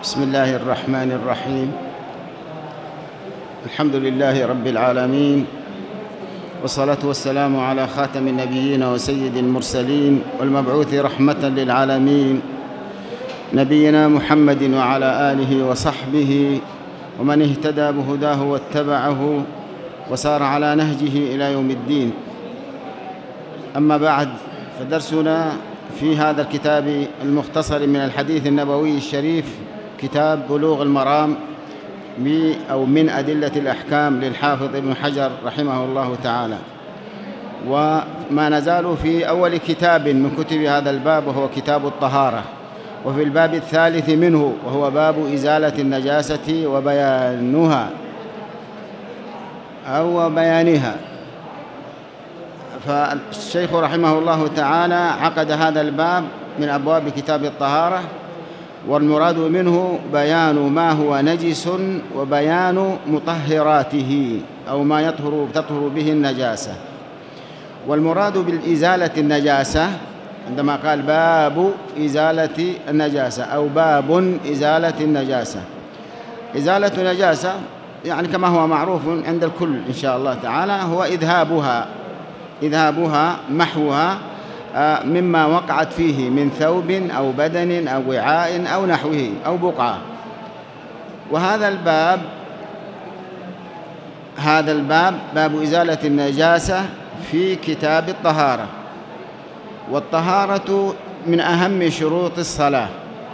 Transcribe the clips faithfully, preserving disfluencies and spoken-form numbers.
بسم الله الرحمن الرحيم. الحمد لله رب العالمين، والصلاة والسلام على خاتم النبيين وسيد المرسلين والمبعوث رحمة للعالمين نبينا محمد وعلى آله وصحبه ومن اهتدى بهداه واتبعه وسار على نهجه إلى يوم الدين. أما بعد، فدرسنا في هذا الكتاب المختصر من الحديث النبوي الشريف كتاب بلوغ المرام أو من أدلة الأحكام للحافظ ابن حجر رحمه الله تعالى. وما نزال في أول كتاب من كتب هذا الباب، وهو كتاب الطهارة، وفي الباب الثالث منه وهو باب إزالة النجاسة وبيانها أو بيانها. فالشيخ رحمه الله تعالى عقد هذا الباب من أبواب كتاب الطهارة، والمراد منه بيان ما هو نجس وبيان مطهراته أو ما يطهر تطهر به النجاسة. والمراد بالإزالة النجاسة عندما قال باب إزالة النجاسة أو باب إزالة النجاسة، إزالة النجاسة يعني كما هو معروف عند الكل إن شاء الله تعالى هو إذهابها إذهابها محوها مما وقعت فيه من ثوب أو بدن أو وعاء أو نحوه أو بقعة. وهذا الباب هذا الباب باب إزالة النجاسة في كتاب الطهارة. والطهارة من أهم شروط الصلاة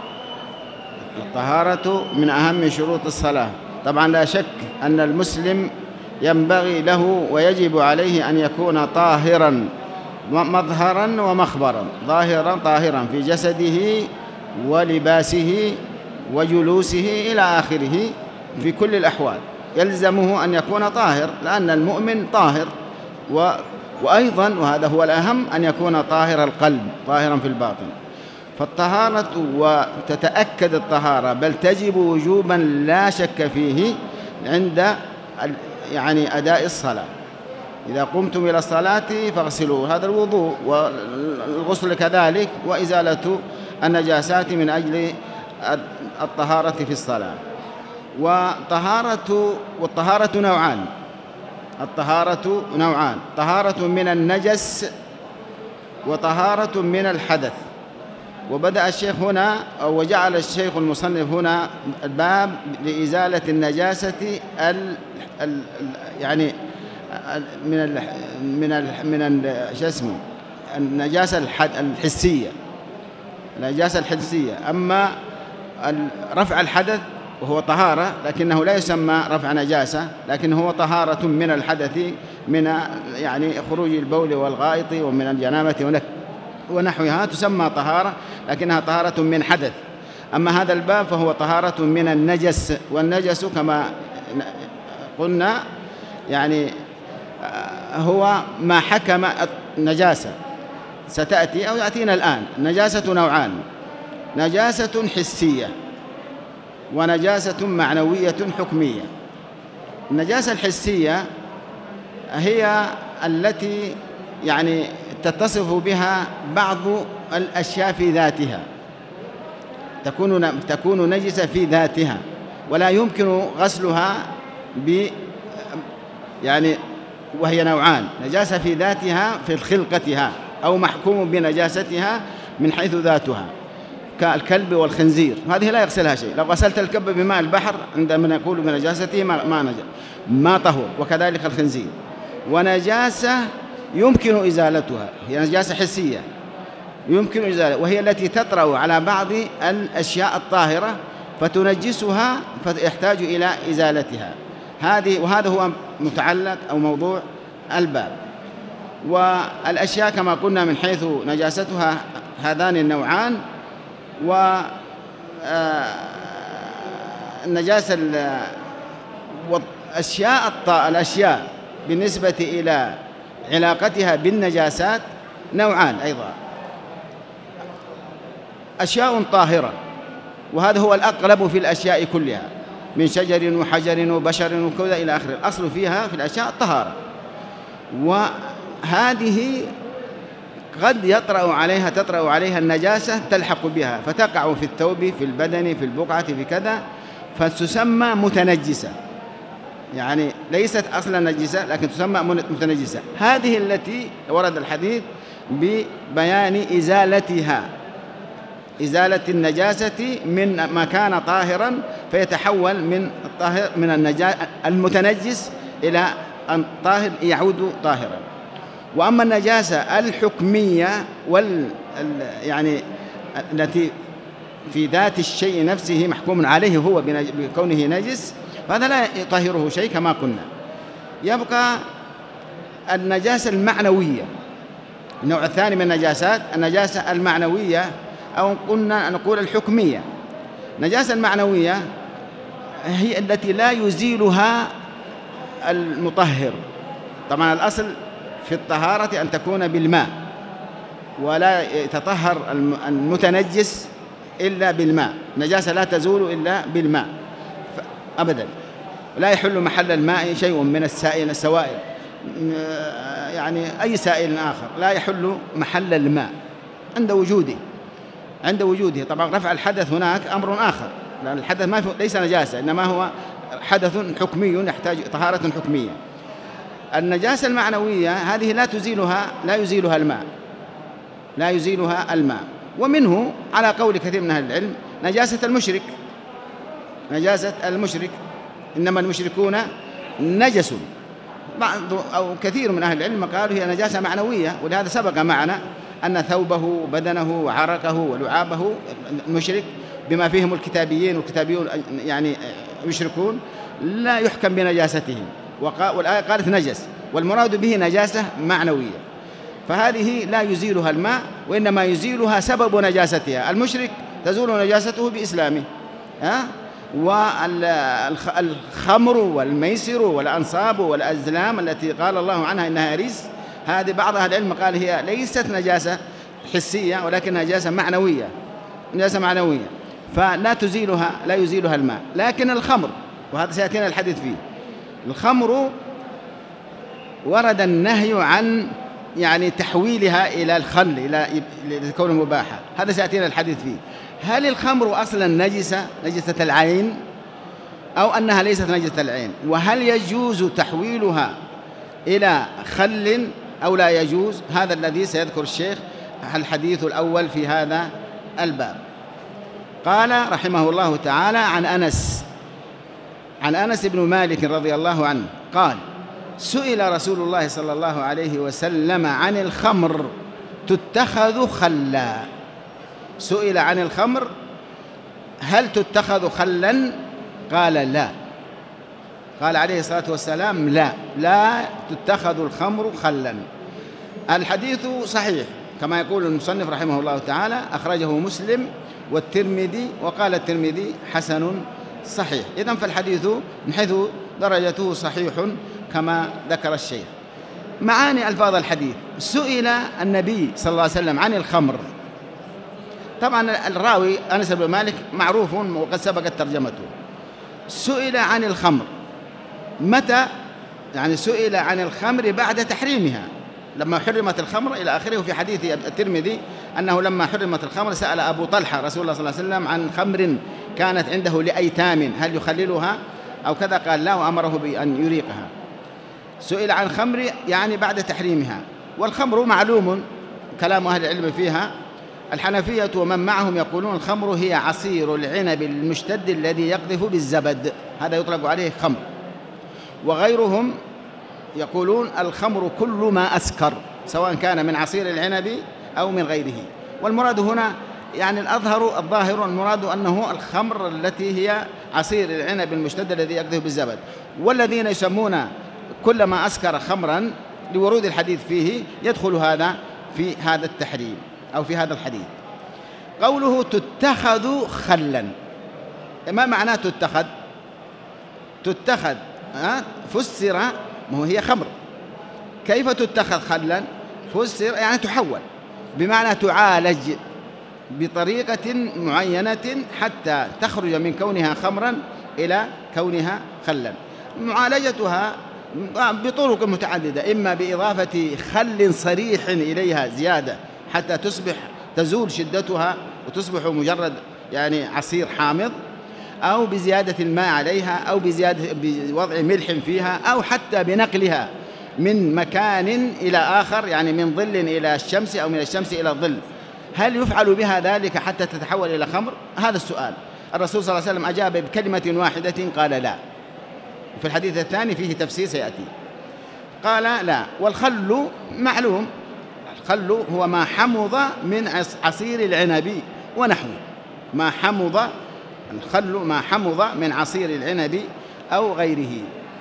الطهارة من أهم شروط الصلاة. طبعا لا شك أن المسلم ينبغي له ويجب عليه أن يكون طاهراً مظهراً ومخبراً، ظاهراً طاهراً في جسده ولباسه وجلوسه إلى آخره في كل الأحوال. يلزمه أن يكون طاهر، لأن المؤمن طاهر، و وأيضاً وهذا هو الأهم أن يكون طاهر القلب، طاهراً في الباطن. فالطهارة وتتأكد الطهارة بل تجب وجوباً لا شك فيه عند يعني أداء الصلاة. إذا قمتم إلى الصلاة فاغسلوا، هذا الوضوء، والغسل كذلك، وإزالة النجاسات من أجل الطهارة في الصلاة. وطهارة والطهارة نوعان الطهارة نوعان طهارة من النجس وطهارة من الحدث. وبدأ الشيخ هنا أو وجعل الشيخ المصنف هنا الباب لإزالة النجاسة ال ال يعني من ال من ال من ال شو اسمه النجاسة الحسية النجاسة الحسية. أما رفع الحدث وهو طهارة، لكنه لا يسمى رفع نجاسة، لكن هو طهارة من الحدث، من يعني خروج البول والغائط ومن الجنابة ونحوها، تسمى طهارة، لكنها طهارة من حدث. أما هذا الباب فهو طهارة من النجس، والنجس كما قلنا يعني هو ما حكم النجاسة، ستأتي أو يأتينا الآن. النجاسة نوعان: نجاسة حسية ونجاسة معنوية حكمية. النجاسة الحسية هي التي يعني تتصف بها بعض الأشياء في ذاتها، تكون تكون نجسة في ذاتها، ولا يمكن غسلها ب يعني وهي نوعان: نجاسة في ذاتها في خلقتها، أو محكوم بنجاستها من حيث ذاتها كالكلب والخنزير، هذه لا يغسلها شيء. لو غسلت الكلب بماء البحر عندما نقول بنجاسته ما ما, نجا ما طهور، وكذلك الخنزير. ونجاسة يمكن إزالتها هي نجاسة حسية يمكن إزالتها، وهي التي تطرأ على بعض الأشياء الطاهرة فتنجسها فيحتاج إلى إزالتها. هذه وهذا هو متعلق أو موضوع الباب. والأشياء كما قلنا من حيث نجاستها هذان النوعان. والنجاسة والأشياء الأشياء بالنسبة إلى علاقتها بالنجاسات نوعان أيضا: أشياء طاهرة، وهذا هو الأقرب في الأشياء كلها، من شجر وحجر وبشر وكذا إلى آخره. الأصل فيها في الأشياء الطهارة، وهذه قد يطرأ عليها تطرأ عليها النجاسة تلحق بها فتقع في الثوب في البدن في البقعة في كذا، فتسمى متنجسة، يعني ليست أصلا نجسة لكن تسمى متنجسة. هذه التي ورد الحديث ببيان إزالتها، إزالة النجاسة من ما كان طاهرا فيتحول من الطاهر من النجا المتنجس إلى الطاهر يعود طاهرا. وأما النجاسة الحكمية وال يعني التي في ذات الشيء نفسه محكوم عليه هو بكونه نجس، فهذا لا يطهره شيء كما قلنا. يبقى النجاسة المعنوية، النوع الثاني من النجاسات النجاسة المعنوية، أو قلنا نقول الحكمية. النجاسة المعنوية هي التي لا يزيلها المطهر. طبعا الأصل في الطهارة أن تكون بالماء، ولا يتطهر المتنجس إلا بالماء، النجاسة لا تزول إلا بالماء أبدا، لا يحل محل الماء شيء من السائل السوائل، يعني أي سائل آخر لا يحل محل الماء عند وجوده عند وجوده طبعا رفع الحدث هناك أمر آخر، لأن الحدث ما ليس نجاسة إنما هو حدث حكمي يحتاج طهارة حكمية. النجاسة المعنوية هذه لا تزيلها لا يزيلها الماء لا يزيلها الماء ومنه على قول كثير من أهل العلم نجاسة المشرك نجاسة المشرك إنما المشركون نجس. بعض أو كثير من أهل العلم قالوا هي نجاسة معنوية، ولهذا سبق معنا أن ثوبه بدنه وعرقه ولعابه المشرك بما فيهم الكتابيين والكتابيون يعني يشركون لا يحكم بنجاستهم، والآية قالت نجس والمراد به نجاسة معنوية، فهذه لا يزيلها الماء وإنما يزيلها سبب نجاستها. المشرك تزول نجاسته بإسلامه، ها؟ والخمر والميسر والأنصاب والأزلام التي قال الله عنها إنها رجس، هذه بعض أهل العلم قال هي ليست نجاسة حسية ولكن نجاسة معنوية نجاسة معنوية فلا تزيلها لا يزيلها الماء. لكن الخمر، وهذا سيأتينا الحديث فيه، الخمر ورد النهي عن يعني تحويلها إلى الخل إلى كون مباحة، هذا سيأتينا الحديث فيه. هل الخمر أصلا نجسة نجسة العين أو أنها ليست نجسة العين؟ وهل يجوز تحويلها إلى خل أو لا يجوز؟ هذا الذي سيذكر الشيخ الحديث الأول في هذا الباب. قال رحمه الله تعالى عن أنس عن أنس بن مالك رضي الله عنه قال سئل رسول الله صلى الله عليه وسلم عن الخمر تتخذ خلا. سئل عن الخمر هل تتخذ خلا؟ قال لا. قال عليه الصلاة والسلام لا لا تتخذ الخمر خلا. الحديث صحيح كما يقول المصنف رحمه الله تعالى، أخرجه مسلم والترمذي وقال الترمذي حسن صحيح. إذن فالحديث من حيث درجته صحيح كما ذكر الشيخ. معاني ألفاظ الحديث: سئل النبي صلى الله عليه وسلم عن الخمر. طبعا الراوي أنس بن مالك معروف وقد سبقت ترجمته. سئل عن الخمر متى؟ يعني سئل عن الخمر بعد تحريمها، لما حرمت الخمر إلى آخره. وفي حديث الترمذي أنه لما حرمت الخمر سأل أبو طلحة رسول الله صلى الله عليه وسلم عن خمر كانت عنده لأيتام هل يخللها أو كذا، قال لا وأمره بأن يريقها. سئل عن خمر يعني بعد تحريمها. والخمر معلوم كلام أهل العلم فيها، الحنفية ومن معهم يقولون الخمر هي عصير العنب المشتد الذي يقذف بالزبد، هذا يطلق عليه خمر. وغيرهم يقولون الخمر كل ما أسكر سواء كان من عصير العنب أو من غيره. والمراد هنا يعني الأظهر الظاهر المراد أنه الخمر التي هي عصير العنب المشتد الذي يقذف بالزبد. والذين يسمون كل ما أسكر خمرا لورود الحديث فيه يدخل هذا في هذا التحريم أو في هذا الحديث. قوله تتخذ خلا، ما معناه تتخذ؟ تتخذ فسر ما هي خمر، كيف تتخذ خلا؟ فسر يعني تحول، بمعنى تعالج بطريقة معينة حتى تخرج من كونها خمرا إلى كونها خلا. معالجتها بطرق متعددة، إما بإضافة خل صريح إليها زيادة حتى تصبح تزول شدتها وتصبح مجرد يعني عصير حامض، أو بزيادة الماء عليها، أو بزيادة بوضع ملح فيها، أو حتى بنقلها من مكان إلى آخر، يعني من ظل إلى الشمس أو من الشمس إلى الظل. هل يفعل بها ذلك حتى تتحول إلى خمر؟ هذا السؤال. الرسول صلى الله عليه وسلم أجاب بكلمة واحدة قال لا. في الحديث الثاني فيه تفسير سيأتي، قال لا. والخل معلوم، الخل هو ما حمض من عصير العنب ونحوه، ما حمض الخل ما حمض من عصير العنب أو غيره.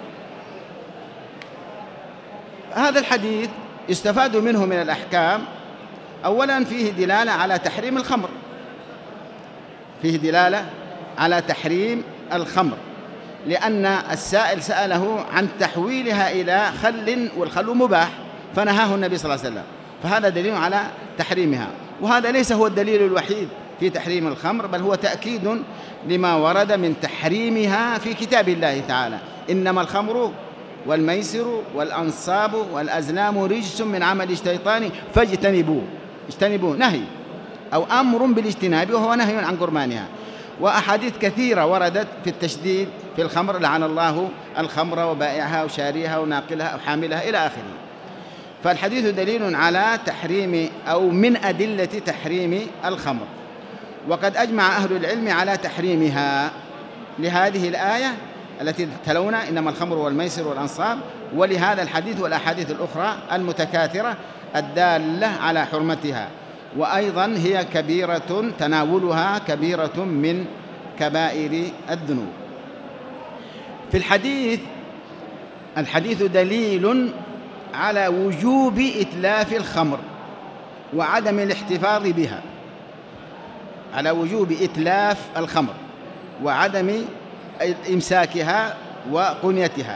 هذا الحديث يستفاد منه من الأحكام. أولاً فيه دلالة على تحريم الخمر، فيه دلالة على تحريم الخمر، لأن السائل سأله عن تحويلها إلى خل، والخل مباح فنهاه النبي صلى الله عليه وسلم، فهذا دليل على تحريمها. وهذا ليس هو الدليل الوحيد في تحريم الخمر، بل هو تأكيد لما ورد من تحريمها في كتاب الله تعالى: إنما الخمر والميسر والأنصاب والأزلام رجس من عمل الشيطان فاجتنبوه. اجتنبوه نهي أو أمر بالاجتناب، وهو نهي عن قربانها. وأحاديث كثيرة وردت في التشديد في الخمر: لعن الله الخمر وبائعها وشاريها وناقلها وحاملها إلى آخره. فالحديث دليل على تحريم أو من أدلة تحريم الخمر. وقد أجمع أهل العلم على تحريمها لهذه الآية التي تلونا: إنما الخمر والميسر والأنصاب، ولهذا الحديث والأحاديث الأخرى المتكاثرة الدالة على حرمتها. وأيضا هي كبيرة، تناولها كبيرة من كبائر الذنوب. في الحديث الحديث دليل على وجوب إتلاف الخمر وعدم الاحتفاظ بها، على وجوب إتلاف الخمر وعدم إمساكها وقنيتها،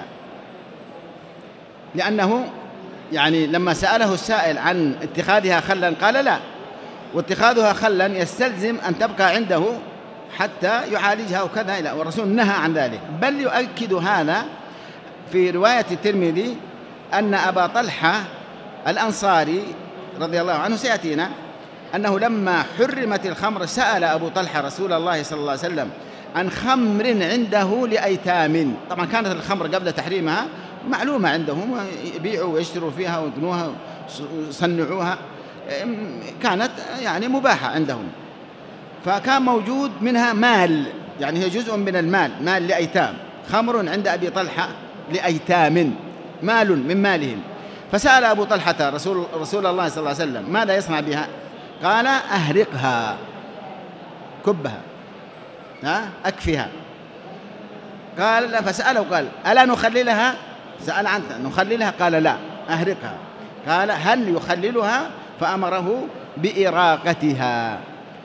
لأنه يعني لما سأله السائل عن اتخاذها خلا قال لا، واتخاذها خلا يستلزم أن تبقى عنده حتى يعالجها وكذا، لا، والرسول نهى عن ذلك. بل يؤكد هذا في رواية الترمذي أن أبا طلحة الأنصاري رضي الله عنه سيأتينا أنه لما حرمت الخمر سأل أبو طلحة رسول الله صلى الله عليه وسلم عن خمر عنده لأيتام. طبعا كانت الخمر قبل تحريمها معلومة عندهم، يبيعوا ويشتروا فيها ويقنوها ويصنعوها، كانت يعني مباحة عندهم. فكان موجود منها مال، يعني هي جزء من المال، مال لأيتام، خمر عند أبي طلحة لأيتام، مال من مالهم. فسأل أبو طلحة رسول, رسول الله صلى الله عليه وسلم ماذا يصنع بها؟ قال أهرقها، كبها، ها أكفها. قال فسأله قال ألا نخللها؟ سأل عنك نخللها؟ قال لا أهرقها. قال هل يخللها؟ فأمره بإراقتها.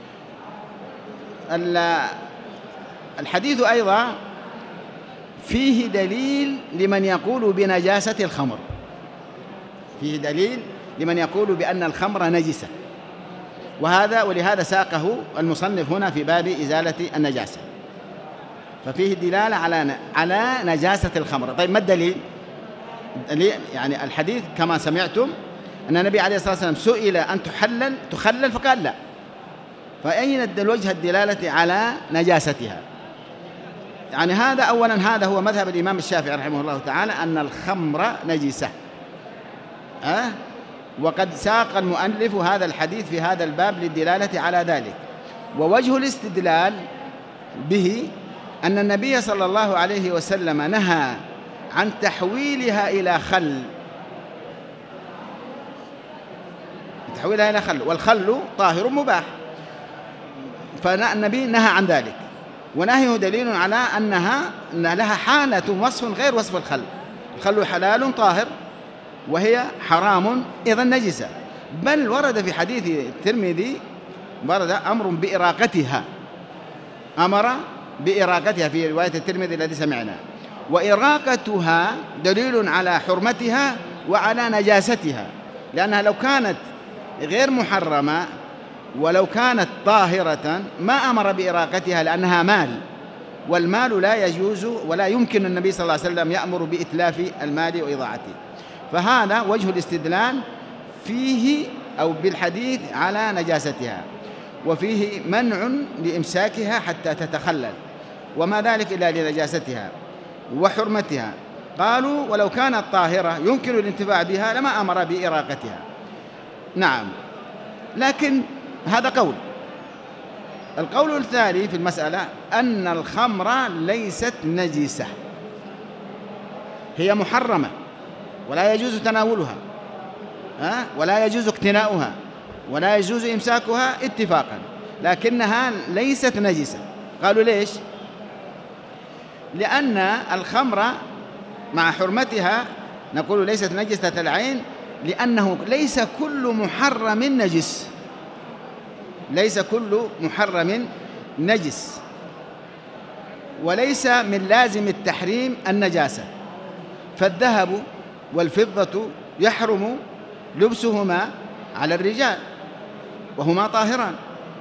الحديث أيضا فيه دليل لمن يقول بنجاسة الخمر، فيه دليل لمن يقول بأن الخمر نجسة، وهذا ولهذا ساقه المصنف هنا في باب إزالة النجاسة، ففيه دلالة على على نجاسة الخمر. طيب ما الدليل؟ يعني الحديث كما سمعتم أن النبي عليه الصلاة والسلام سئل أن تحلل تخلل فقال لا، فأين الوجه الدلالة على نجاستها؟ يعني هذا أولا هذا هو مذهب الإمام الشافعي رحمه الله تعالى أن الخمر نجسة، أه؟ وقد ساق المؤلف هذا الحديث في هذا الباب للدلالة على ذلك. ووجه الاستدلال به أن النبي صلى الله عليه وسلم نهى عن تحويلها إلى خل، تحويلها إلى خل، والخل طاهر مباح، فالنبي نهى عن ذلك، ونهيه دليل على أنها أن لها حالة وصف غير وصف الخل. الخل حلال طاهر وهي حرام إذن نجسة. بل ورد في حديث الترمذي ورد أمر بإراقتها، أمر بإراقتها في رواية الترمذي الذي سمعنا، وإراقتها دليل على حرمتها وعلى نجاستها، لأنها لو كانت غير محرمة ولو كانت طاهرة ما أمر بإراقتها لأنها مال، والمال لا يجوز ولا يمكن النبي صلى الله عليه وسلم يأمر بإتلاف المال وإضاعته. فهذا وجه الاستدلال فيه أو بالحديث على نجاستها، وفيه منع لإمساكها حتى تتخلل، وما ذلك إلا لنجاستها وحرمتها. قالوا ولو كانت طاهرة يمكن الانتفاع بها لما أمر بإراقتها. نعم، لكن هذا قول. القول الثاني في المسألة أن الخمر ليست نجسة، هي محرمة ولا يجوز تناولها أه؟ ولا يجوز اقتناؤها ولا يجوز إمساكها اتفاقا، لكنها ليست نجسة. قالوا ليش؟ لأن الخمر مع حرمتها نقول ليست نجسة العين، لأنه ليس كل محرم نجس، ليس كل محرم نجس، وليس من لازم التحريم النجاسة. فالذهب والفضة يحرم لبسهما على الرجال وهما طاهران،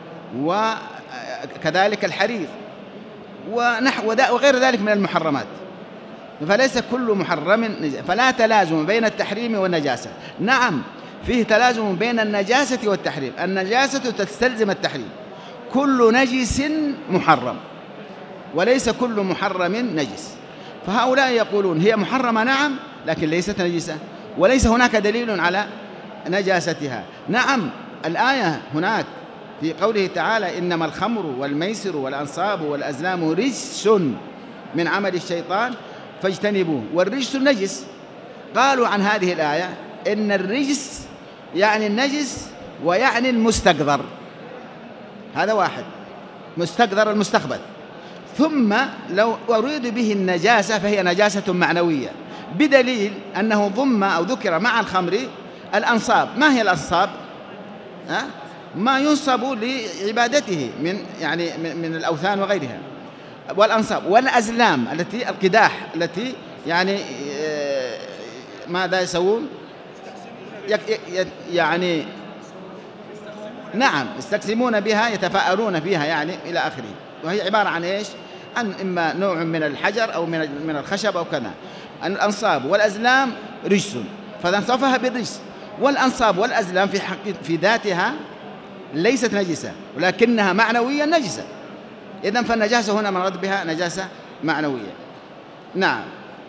وكذلك الحرير ونحو وغير ذلك من المحرمات. فليس كل محرم نجاسة، فلا تلازم بين التحريم والنجاسة. نعم، فيه تلازم بين النجاسة والتحريم، النجاسة تستلزم التحريم، كل نجس محرم وليس كل محرم نجس. فهؤلاء يقولون هي محرمة نعم، لكن ليست نجسة، وليس هناك دليل على نجاستها. نعم، الآية هناك في قوله تعالى إنما الخمر والميسر والأنصاب والأزلام رجس من عمل الشيطان فاجتنبوه، والرجس نجس. قالوا عن هذه الآية إن الرجس يعني النجس ويعني المستقذر، هذا واحد، مستقذر المستخبث. ثم لو أريد به النجاسة فهي نجاسة معنوية، بدليل أنه ضم أو ذكر مع الخمر الأنصاب. ما هي الأنصاب؟ أه؟ ما ينصب لعبادته من يعني من الأوثان وغيرها، والأنصاب والأزلام التي القداح التي يعني ماذا يسوون؟ يعني نعم يستقسمون بها، يتفاءلون فيها يعني إلى آخره. وهي عبارة عن إيش؟ عن إما نوع من الحجر أو من من الخشب أو كذا. الأنصاب والأزلام رجس، فنصفها بالرجس. والأنصاب والأزلام في حق في ذاتها ليست نجسة، ولكنها معنويا نجسة. إذن فالنجاسة هنا مراد بها نجاسة معنوية. نعم.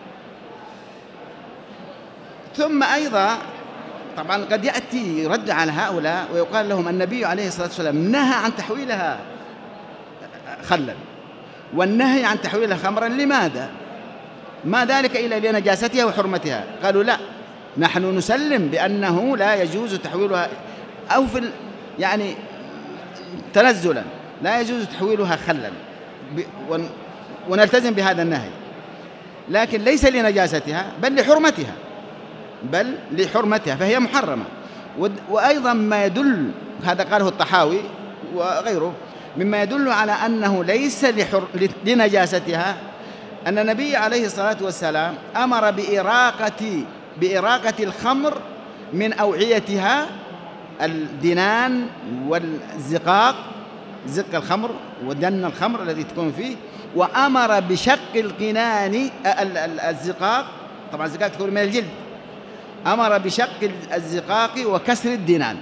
ثم أيضا طبعا قد يأتي رد على هؤلاء ويقال لهم النبي عليه الصلاة والسلام نهى عن تحويلها خلا، والنهي عن تحويلها خمرا لماذا؟ ما ذلك إلا لنجاستها وحرمتها. قالوا لا، نحن نسلم بأنه لا يجوز تحويلها أو في يعني تنزلا، لا يجوز تحويلها خلا، ونلتزم بهذا النهي، لكن ليس لنجاستها بل لحرمتها، بل لحرمتها فهي محرمة. وأيضا ما يدل، هذا قاله الطحاوي وغيره، مما يدل على أنه ليس لحر... لنجاستها أن النبي عليه الصلاة والسلام أمر بإراقة بإراقة الخمر من أوعيتها، الدنان والزقاق، زق الخمر ودن الخمر الذي تكون فيه، وأمر بشق القنان الزقاق، طبعا الزقاق تكون من الجلد، أمر بشق الزقاق وكسر الدنان.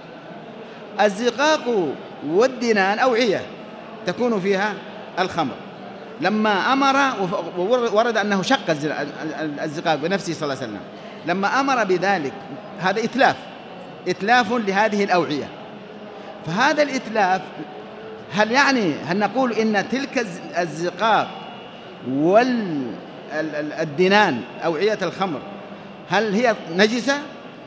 الزقاق والدنان أوعية تكون فيها الخمر، لما أمر ورد أنه شق الزقاق بنفسه صلى الله عليه وسلم، لما أمر بذلك هذا إتلاف إتلاف لهذه الأوعية. فهذا الإتلاف هل يعني هل نقول إن تلك الزقاق والدنان أوعية الخمر هل هي نجسة؟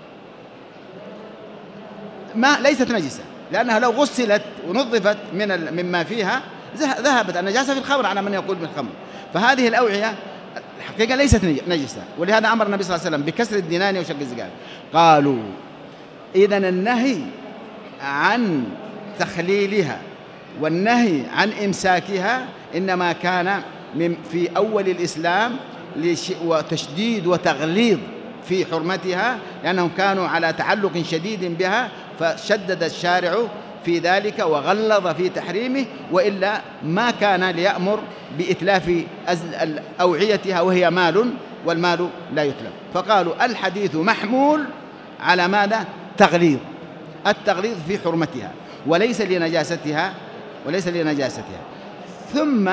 ما ليست نجسة، لأنها لو غسلت ونظفت من مما فيها ذهبت النجاسة في الخمر على من يقول بالخمر. فهذه الأوعية الحقيقة ليست نجسة، ولهذا أمر النبي صلى الله عليه وسلم بكسر الدنان وشق الزقاق. قالوا إذن النهي عن تخليلها والنهي عن إمساكها إنما كان من في أول الإسلام وتشديد وتغليظ في حرمتها، لأنهم كانوا على تعلق شديد بها، فشدد الشارع في ذلك وغلظ في تحريمه، وإلا ما كان ليأمر بإتلاف أوعيتها وهي مال، والمال لا يتلف. فقالوا الحديث محمول على ماذا؟ تغليظ، التغليظ في حرمتها وليس لنجاستها، وليس لنجاستها. ثم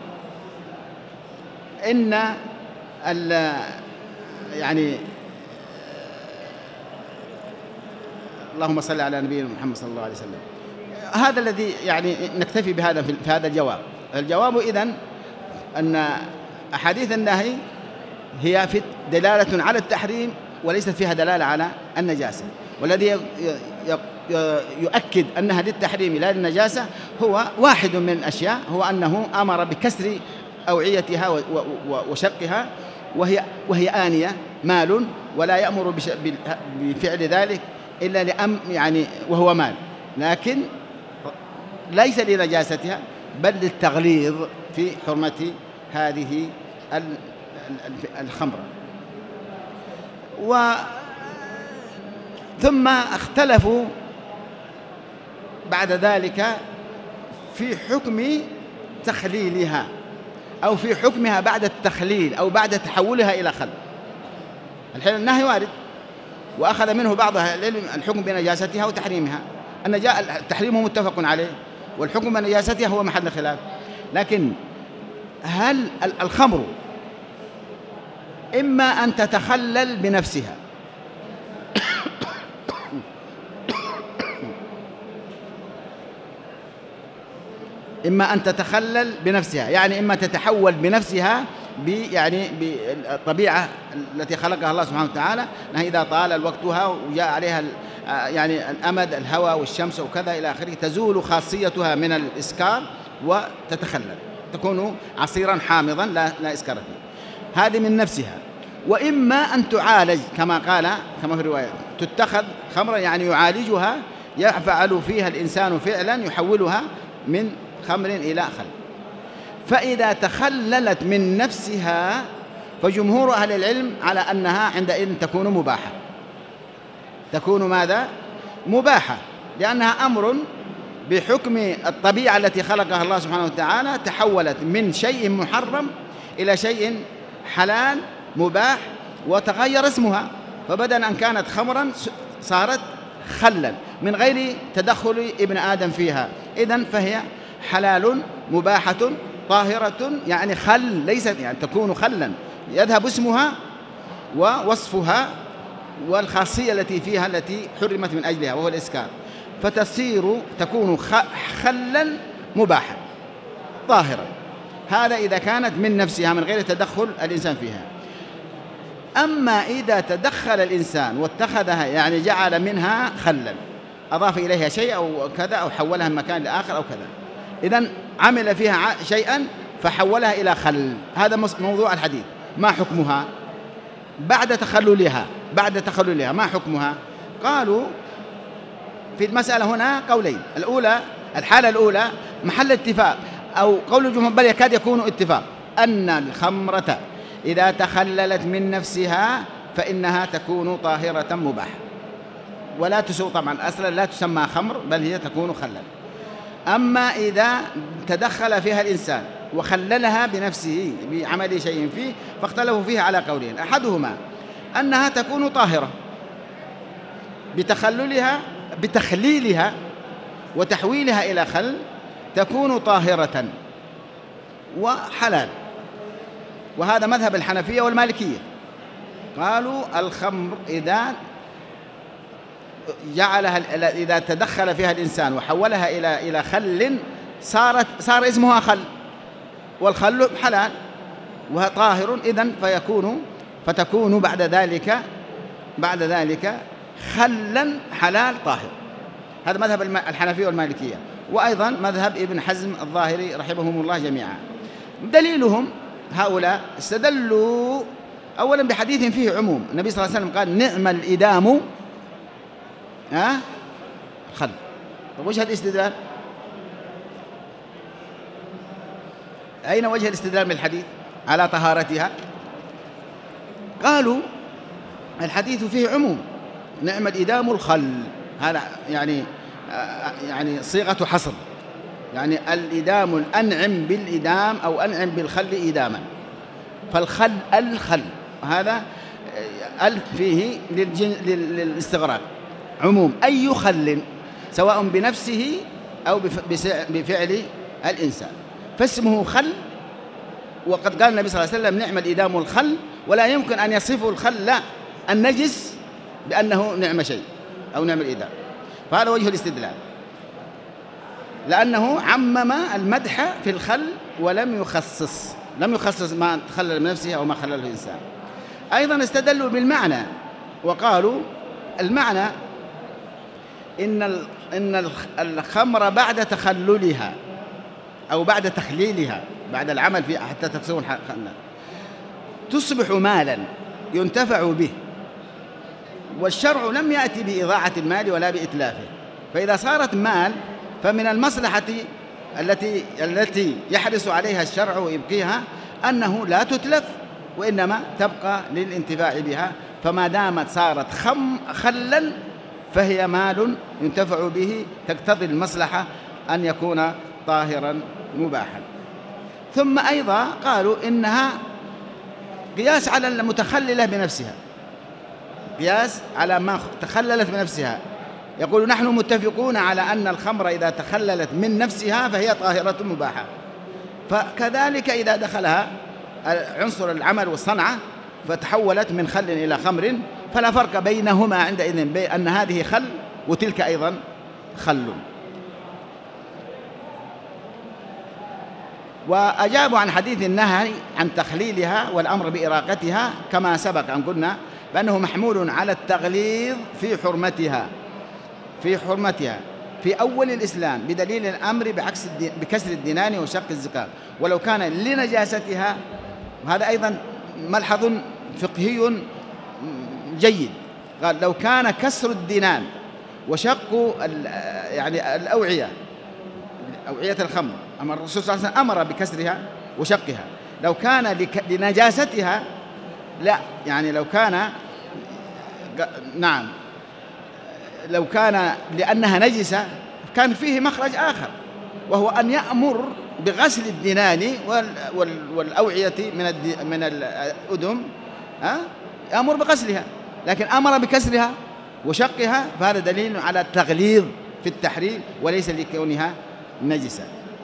إن يعني اللهم صل على نبينا محمد صلى الله عليه وسلم. هذا الذي يعني نكتفي بهذا في هذا الجواب. الجواب إذن أن أحاديث النهي هي في دلالة على التحريم وليست فيها دلالة على النجاسة، والذي يؤكد أنها للتحريم لا للنجاسة هو واحد من الأشياء، هو أنه أمر بكسر أوعيتها وشقها، وهي وهي آنية مال، ولا يأمر بفعل ذلك إلا لأم يعني وهو مال، لكن ليس لنجاستها بل للتغليظ في حرمة هذه الخمر. و ثم اختلفوا بعد ذلك في حكم تخليلها أو في حكمها بعد التخليل أو بعد تحولها إلى خل. الحين النهي وارد وأخذ منه بعض العلم الحكم بنجاستها وتحريمها. التحريم متفق عليه والحكم بنجاستها هو محل خلاف. لكن هل الخمر إما أن تتخلل بنفسها إما أن تتخلل بنفسها، يعني إما تتحول بنفسها يعني بالطبيعة التي خلقها الله سبحانه وتعالى، أنها إذا طال وقتها وجاء عليها يعني الأمد الهواء والشمس وكذا إلى آخره تزول خاصيتها من الإسكار وتتخلل، تكون عصيرا حامضا لا لا إسكار فيه، هذه من نفسها. وإما أن تعالج كما قال كما في الرواية، تتخذ خمرا يعني يعالجها، يفعل فيها الإنسان فعلا يحولها من خمر إلى خل. فإذا تخللت من نفسها فجمهور أهل العلم على أنها عندئذ تكون مباحة، تكون ماذا؟ مباحة، لأنها أمر بحكم الطبيعة التي خلقها الله سبحانه وتعالى، تحولت من شيء محرم إلى شيء حلال مباح وتغير اسمها، فبدل أن كانت خمرا صارت خلا من غير تدخل ابن آدم فيها. إذن فهي حلال مباحة طاهرة، يعني خل ليست يعني تكون خلا، يذهب اسمها ووصفها والخاصية التي فيها التي حرمت من أجلها وهو الإسكار، فتصير تكون خلا مباحا طاهرا. هذا إذا كانت من نفسها من غير تدخل الإنسان فيها. أما إذا تدخل الإنسان واتخذها يعني جعل منها خلا، أضاف إليها شيء أو كذا أو حولها من مكان لآخر أو كذا، إذن عمل فيها شيئا فحولها إلى خل، هذا موضوع الحديث. ما حكمها بعد تخللها؟ بعد تخللها ما حكمها؟ قالوا في المسألة هنا قولين. الأولى الحالة الأولى محل اتفاق، أو قول الجمهور بل يكاد يكون اتفاق، أن الخمرة إذا تخللت من نفسها فإنها تكون طاهرة مباحة، ولا تسوى طبعا أصلا لا تسمى خمر بل هي تكون خلل. أما إذا تدخل فيها الإنسان وخللها بنفسه بعمل شيء فيه فاختلفوا فيها على قولين. أحدهما أنها تكون طاهرة بتخللها بتخليلها وتحويلها إلى خل، تكون طاهرة وحلال، وهذا مذهب الحنفية والمالكية. قالوا الخمر إذا جعلها إذا تدخل فيها الإنسان وحولها إلى إلى خل صارت صار اسمها خل، والخل حلال وطاهر، إذن فيكون فتكون بعد ذلك بعد ذلك خلا حلال طاهر. هذا مذهب الحنفية والمالكية، وأيضا مذهب ابن حزم الظاهري رحمهم الله جميعا. دليلهم هؤلاء استدلوا أولا بحديث فيه عموم، النبي صلى الله عليه وسلم قال نعم الإدام ها خل. وجه الاستدلال؟ أين وجه الاستدلال من الحديث على طهارتها؟ قالوا الحديث فيه عموم، نعم الإدام الخل، هذا يعني يعني صيغة حصر، يعني الإدام الأنعم بالإدام أو أنعم بالخل إداما. فالخل الخل هذا ألف فيه للاستغراق عموم، أي خل سواء بنفسه أو بفعل الإنسان فاسمه خل. وقد قال النبي صلى الله عليه وسلم نعم الإدام الخل، ولا يمكن أن يصفه الخل النجس بأنه نعم شيء أو نعم الإدام. فهذا وجه الاستدلال، لأنه عمم المدح في الخل ولم يخصص لم يخصص ما تخلل من نفسه أو ما خلله الإنسان. أيضا استدلوا بالمعنى وقالوا المعنى إن إن الخمر بعد تخللها أو بعد تخليلها بعد العمل فيها حتى تكسر تصبح مالا ينتفع به، والشرع لم يأتي بإضاعة المال ولا بإتلافه. فإذا صارت مال فمن المصلحة التي التي يحرص عليها الشرع ويبقيها أنه لا تتلف وإنما تبقى للانتفاع بها. فما دامت صارت خم خلا فهي مال ينتفع به، تقتضي المصلحة أن يكون طاهرا مباحا. ثم أيضا قالوا إنها قياس على المتخللة بنفسها، قياس على ما تخللت بنفسها. يقول نحن متفقون على أن الخمر إذا تخللت من نفسها فهي طاهرة مباحة، فكذلك إذا دخلها عنصر العمل والصنعة فتحولت من خل إلى خمر فلا فرق بينهما عندئذ، بين أن هذه خل وتلك أيضا خل. وأجابوا عن حديث النهي عن تخليلها والأمر بإراقتها كما سبق أن قلنا بأنه محمول على التغليظ في حرمتها في حرمتها في أول الإسلام بدليل الأمر بعكس بكسر الدنان وشق الزقاق، ولو كان لنجاستها. وهذا أيضا ملحظ فقهي جيد، قال لو كان كسر الدنان وشق يعني الأوعية أوعية الخمر، أما الرسول صلى الله عليه وسلم أمر بكسرها وشقها، لو كان لنجاستها لا، يعني لو كان نعم لو كان لأنها نجسة كان فيه مخرج آخر، وهو أن يأمر بغسل الدنان والأوعية من من الأدم، يأمر بغسلها، لكن أمر بكسرها وشقها، فهذا دليل على التغليظ في التحريم وليس لكونها نجسة.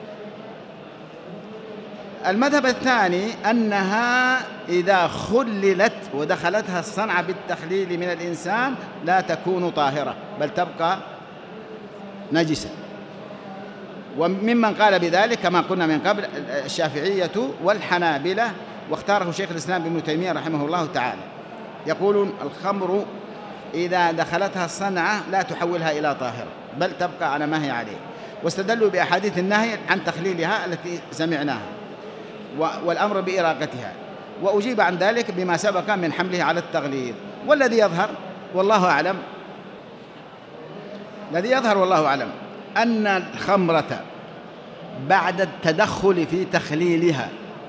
المذهب الثاني أنها إذا خللت ودخلتها الصنعة بالتخليل من الإنسان لا تكون طاهرة بل تبقى نجسة. وممن قال بذلك كما قلنا من قبل الشافعية والحنابلة، واختاره شيخ الإسلام ابن تيمية رحمه الله تعالى، يقولون الخمر إذا دخلتها الصنعة لا تحولها إلى طاهرة بل تبقى على ما هي عليه، واستدلوا بأحاديث النهي عن تخليلها التي سمعناها والأمر بإراقتها، وأجيب عن ذلك بما سبق من حمله على التغليظ. والذي يظهر والله أعلم الذي يظهر والله أعلم أن الخمرة بعد التدخل في تخليلها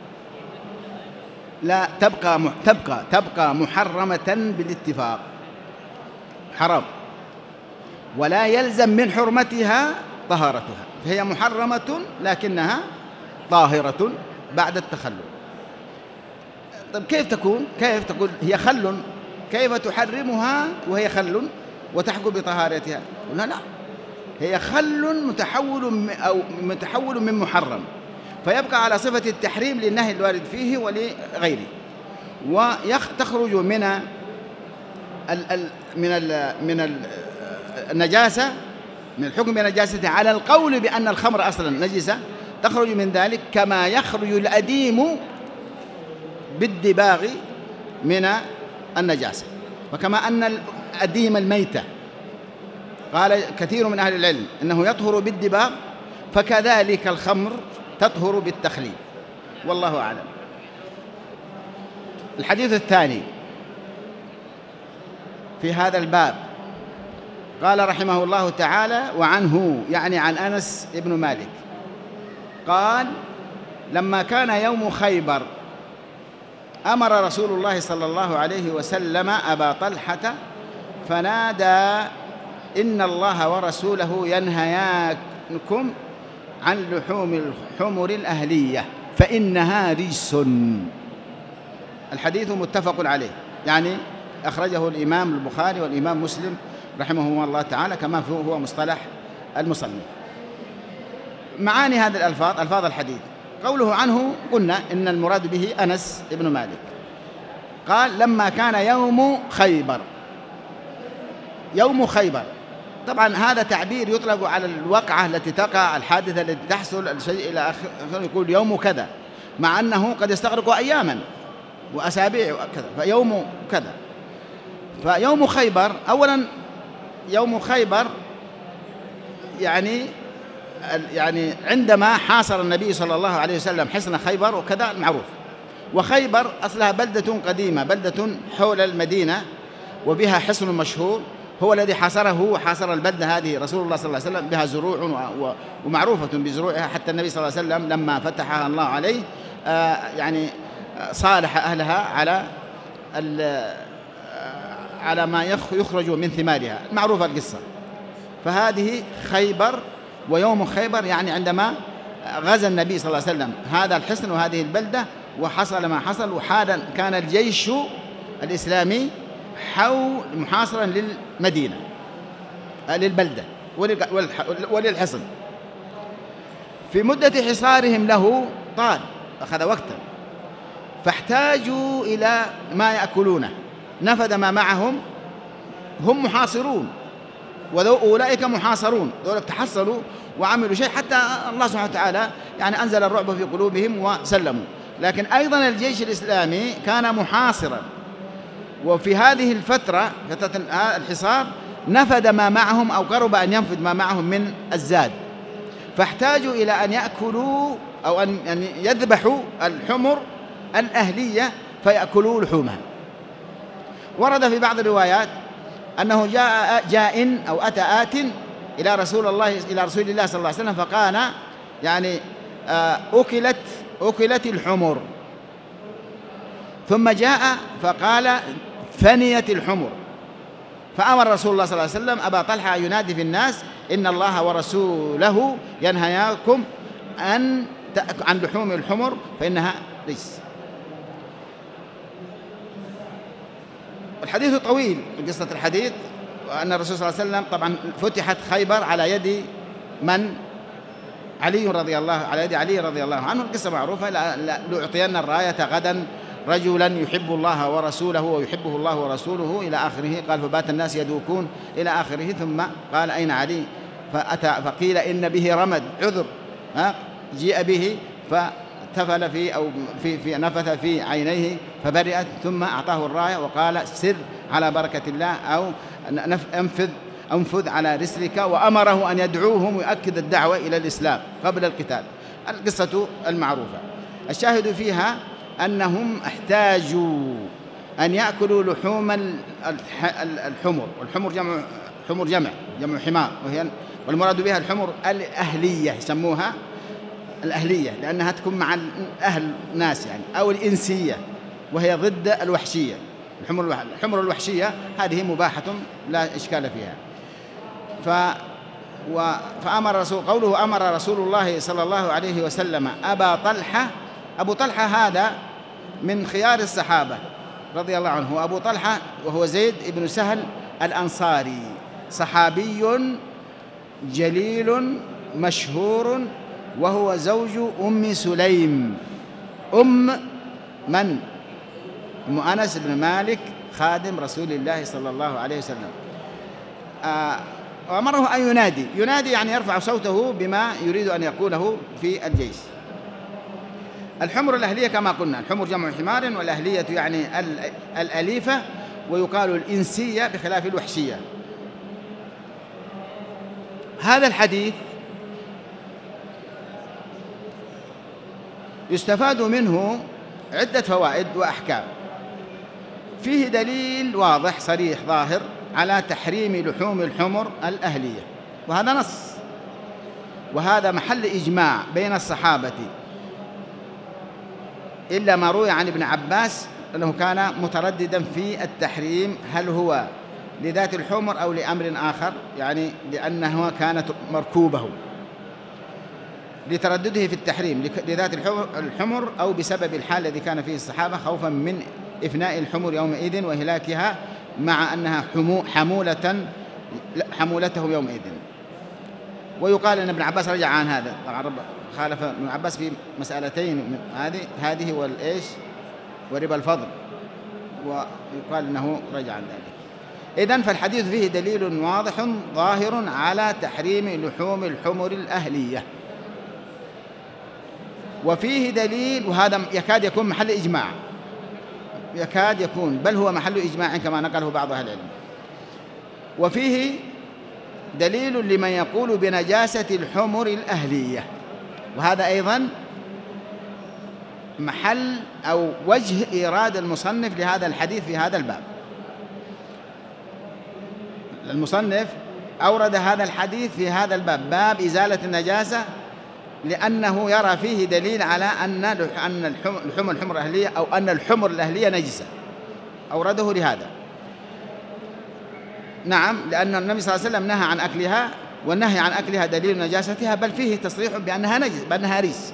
لا تبقى تبقى تبقى محرمة بالاتفاق، حرام، ولا يلزم من حرمتها طهارتها، فهي محرمة لكنها طاهرة بعد التخلل. طيب كيف تكون؟ كيف تقول هي خل؟ كيف تحرمها وهي خل وتحكم بطهارتها؟ لا لا، هي خل متحول أو متحول من محرم، فيبقى على صفة التحريم للنهي الوارد فيه ولغيره، وتخرج من ال من ال من النجاسة، من الحكم بنجاستها على القول بأن الخمر أصلا نجسة، تخرج من ذلك كما يخرج الأديم بالدباغ من النجاسة، وكما أن الأديم الميتة قال كثير من أهل العلم أنه يطهر بالدباغ، فكذلك الخمر تطهر بالتخليل، والله أعلم. الحديث الثاني في هذا الباب قال رحمه الله تعالى وعنه، يعني عن أنس بن مالك قال لما كان يوم خيبر أمر رسول الله صلى الله عليه وسلم أبا طلحة فنادى إن الله ورسوله ينهيانكم عن لحوم الحمر الأهلية فإنها رجس. الحديث متفق عليه، يعني أخرجه الإمام البخاري والإمام مسلم رحمه الله تعالى كما هو مصطلح المصنف. معاني هذه الألفاظ ألفاظ الحديث، قوله عنه قلنا إن المراد به أنس بن مالك قال لما كان يوم خيبر. يوم خيبر طبعا هذا تعبير يطلق على الوقعة التي تقع، الحادثة التي تحصل، الشيء إلى آخره، يقول يوم كذا، مع أنه قد يستغرق أياما وأسابيع وكذا، فيوم كذا. فيوم خيبر أولا، يوم خيبر يعني يعني عندما حاصر النبي صلى الله عليه وسلم حصن خيبر وكذا معروف. وخيبر أصلها بلدة قديمة، بلدة حول المدينة وبها حصن مشهور، هو الذي حاصره وحاصر البلدة هذه رسول الله صلى الله عليه وسلم، بها زروع ومعروفة بزروعها، حتى النبي صلى الله عليه وسلم لما فتحها الله عليه آه يعني صالح أهلها على على ما يخرج من ثمارها، معروفة القصة. فهذه خيبر، ويوم خيبر يعني عندما غزا النبي صلى الله عليه وسلم هذا الحصن وهذه البلدة وحصل ما حصل، وحالا كان الجيش الإسلامي حول محاصرا للمدينة للبلدة وللحصن. في مدة حصارهم له طال، أخذ وقتا، فاحتاجوا إلى ما يأكلونه، نفد ما معهم، هم محاصرون وأولئك محاصرون، دولك تحصلوا وعملوا شيء حتى الله سبحانه وتعالى يعني أنزل الرعب في قلوبهم وسلموا. لكن أيضا الجيش الإسلامي كان محاصرا، وفي هذه الفترة فترة الحصار نفد ما معهم أو قرب أن ينفد ما معهم من الزاد، فاحتاجوا إلى أن يأكلوا أو أن يذبحوا الحمر الأهلية فيأكلوا لحومها. ورد في بعض الروايات أنه جاء جاء أو أتى آت إلى رسول الله إلى رسول الله صلى الله عليه وسلم فقال يعني أكلت أكلت الحمر، ثم جاء فقال فنيت الحمر، فأمر رسول الله صلى الله عليه وسلم أبا طلحة ينادي في الناس إن الله ورسوله ينهياكم أن عن لحوم الحمر فإنها رجس. الحديث طويل، قصة الحديث وأن الرسول صلى الله عليه وسلم طبعا فتحت خيبر على يد من؟ علي رضي الله على يد علي رضي الله عنه، القصة معروفة، لأعطين الراية غدا رجلا يحب الله ورسوله ويحبه الله ورسوله إلى آخره، قال فبات الناس يدوكون إلى آخره، ثم قال أين علي؟ فأتى فقيل إن به رمد عذر، ها جيء به فتفل في أو في في نفث في عينيه فبرئت، ثم أعطاه الراية وقال سر على بركة الله أو أنفذ أنفذ على رسلك، وأمره أن يدعوهم ويؤكد الدعوة إلى الإسلام قبل القتال. القصة المعروفة. الشاهد فيها أنهم احتاجوا أن يأكلوا لحوم الحمر، والحمر جمع حمر جمع جمع حمار، وهي والمراد بها الحمر الأهلية، يسموها الأهلية لأنها تكون مع أهل ناس يعني، أو الإنسية وهي ضد الوحشية. الحمر الحمر الوحشية هذه مباحة لا إشكال فيها. ف فأمر رسول قوله أمر رسول الله صلى الله عليه وسلم أبا طلحة. أبو طلحة هذا من خيار الصحابة رضي الله عنه، وأبو طلحة وهو زيد بن سهل الأنصاري، صحابي جليل مشهور، وهو زوج أم سليم، أم من؟ أم أنس بن مالك خادم رسول الله صلى الله عليه وسلم. آه وأمره أن ينادي، ينادي يعني يرفع صوته بما يريد أن يقوله في الجيش. الحمر الأهلية كما قلنا، الحمر جمع حمار، والأهلية يعني الأليفة، ويقال الإنسية بخلاف الوحشية. هذا الحديث يستفاد منه عدة فوائد وأحكام. فيه دليل واضح صريح ظاهر على تحريم لحوم الحمر الأهلية، وهذا نص، وهذا محل إجماع بين الصحابة، إلا ما روي عن ابن عباس أنه كان مترددا في التحريم، هل هو لذات الحمر أو لأمر آخر، يعني لأنها كانت مركوبه لتردده في التحريم لذات الحمر، أو بسبب الحال الذي كان فيه الصحابة خوفا من إفناء الحمر يومئذ وهلاكها، مع أنها حمولة حمولتهم يومئذ. ويقال أن ابن عباس رجع عن هذا، طبعا خالف ابن عباس في مسألتين، هذه هذه والإيش وربا الفضل، ويقال أنه رجع عن ذلك. إذن فالحديث فيه دليل واضح ظاهر على تحريم لحوم الحمر الأهلية، وفيه دليل، وهذا يكاد يكون محل إجماع، يكاد يكون بل هو محل إجماع كما نقله بعض أهل العلم. وفيه دليل لمن يقول بنجاسة الحمر الأهلية، وهذا أيضا محل أو وجه إيراد المصنف لهذا الحديث في هذا الباب. المصنف أورد هذا الحديث في هذا الباب، باب إزالة النجاسة، لأنه يرى فيه دليل على أن أن الحمر الحمر الأهلية أو أن الحمر الأهلية نجسة، أورده لهذا. نعم، لأن النبي صلى الله عليه وسلم نهى عن أكلها، والنهي عن أكلها دليل نجاستها، بل فيه تصريح بأنها نجس، بأنها رجس،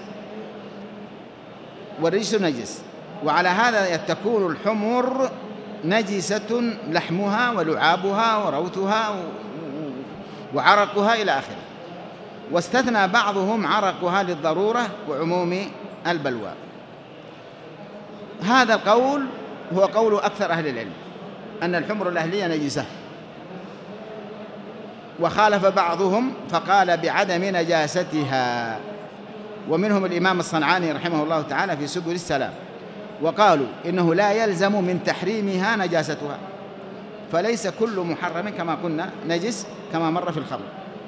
والرجس نجس. وعلى هذا تكون الحمر نجسة لحمها ولعابها وروثها وعرقها إلى آخره، واستثنى بعضهم عرقها للضرورة وعموم البلوى. هذا القول هو قول أكثر أهل العلم، أن الحمر الأهلية نجسة. وخالف بعضهم فقال بعدم نجاستها، ومنهم الإمام الصنعاني رحمه الله تعالى في سبل السلام، وقالوا إنه لا يلزم من تحريمها نجاستها، فليس كل محرم كما قلنا نجس كما مر في الخمر.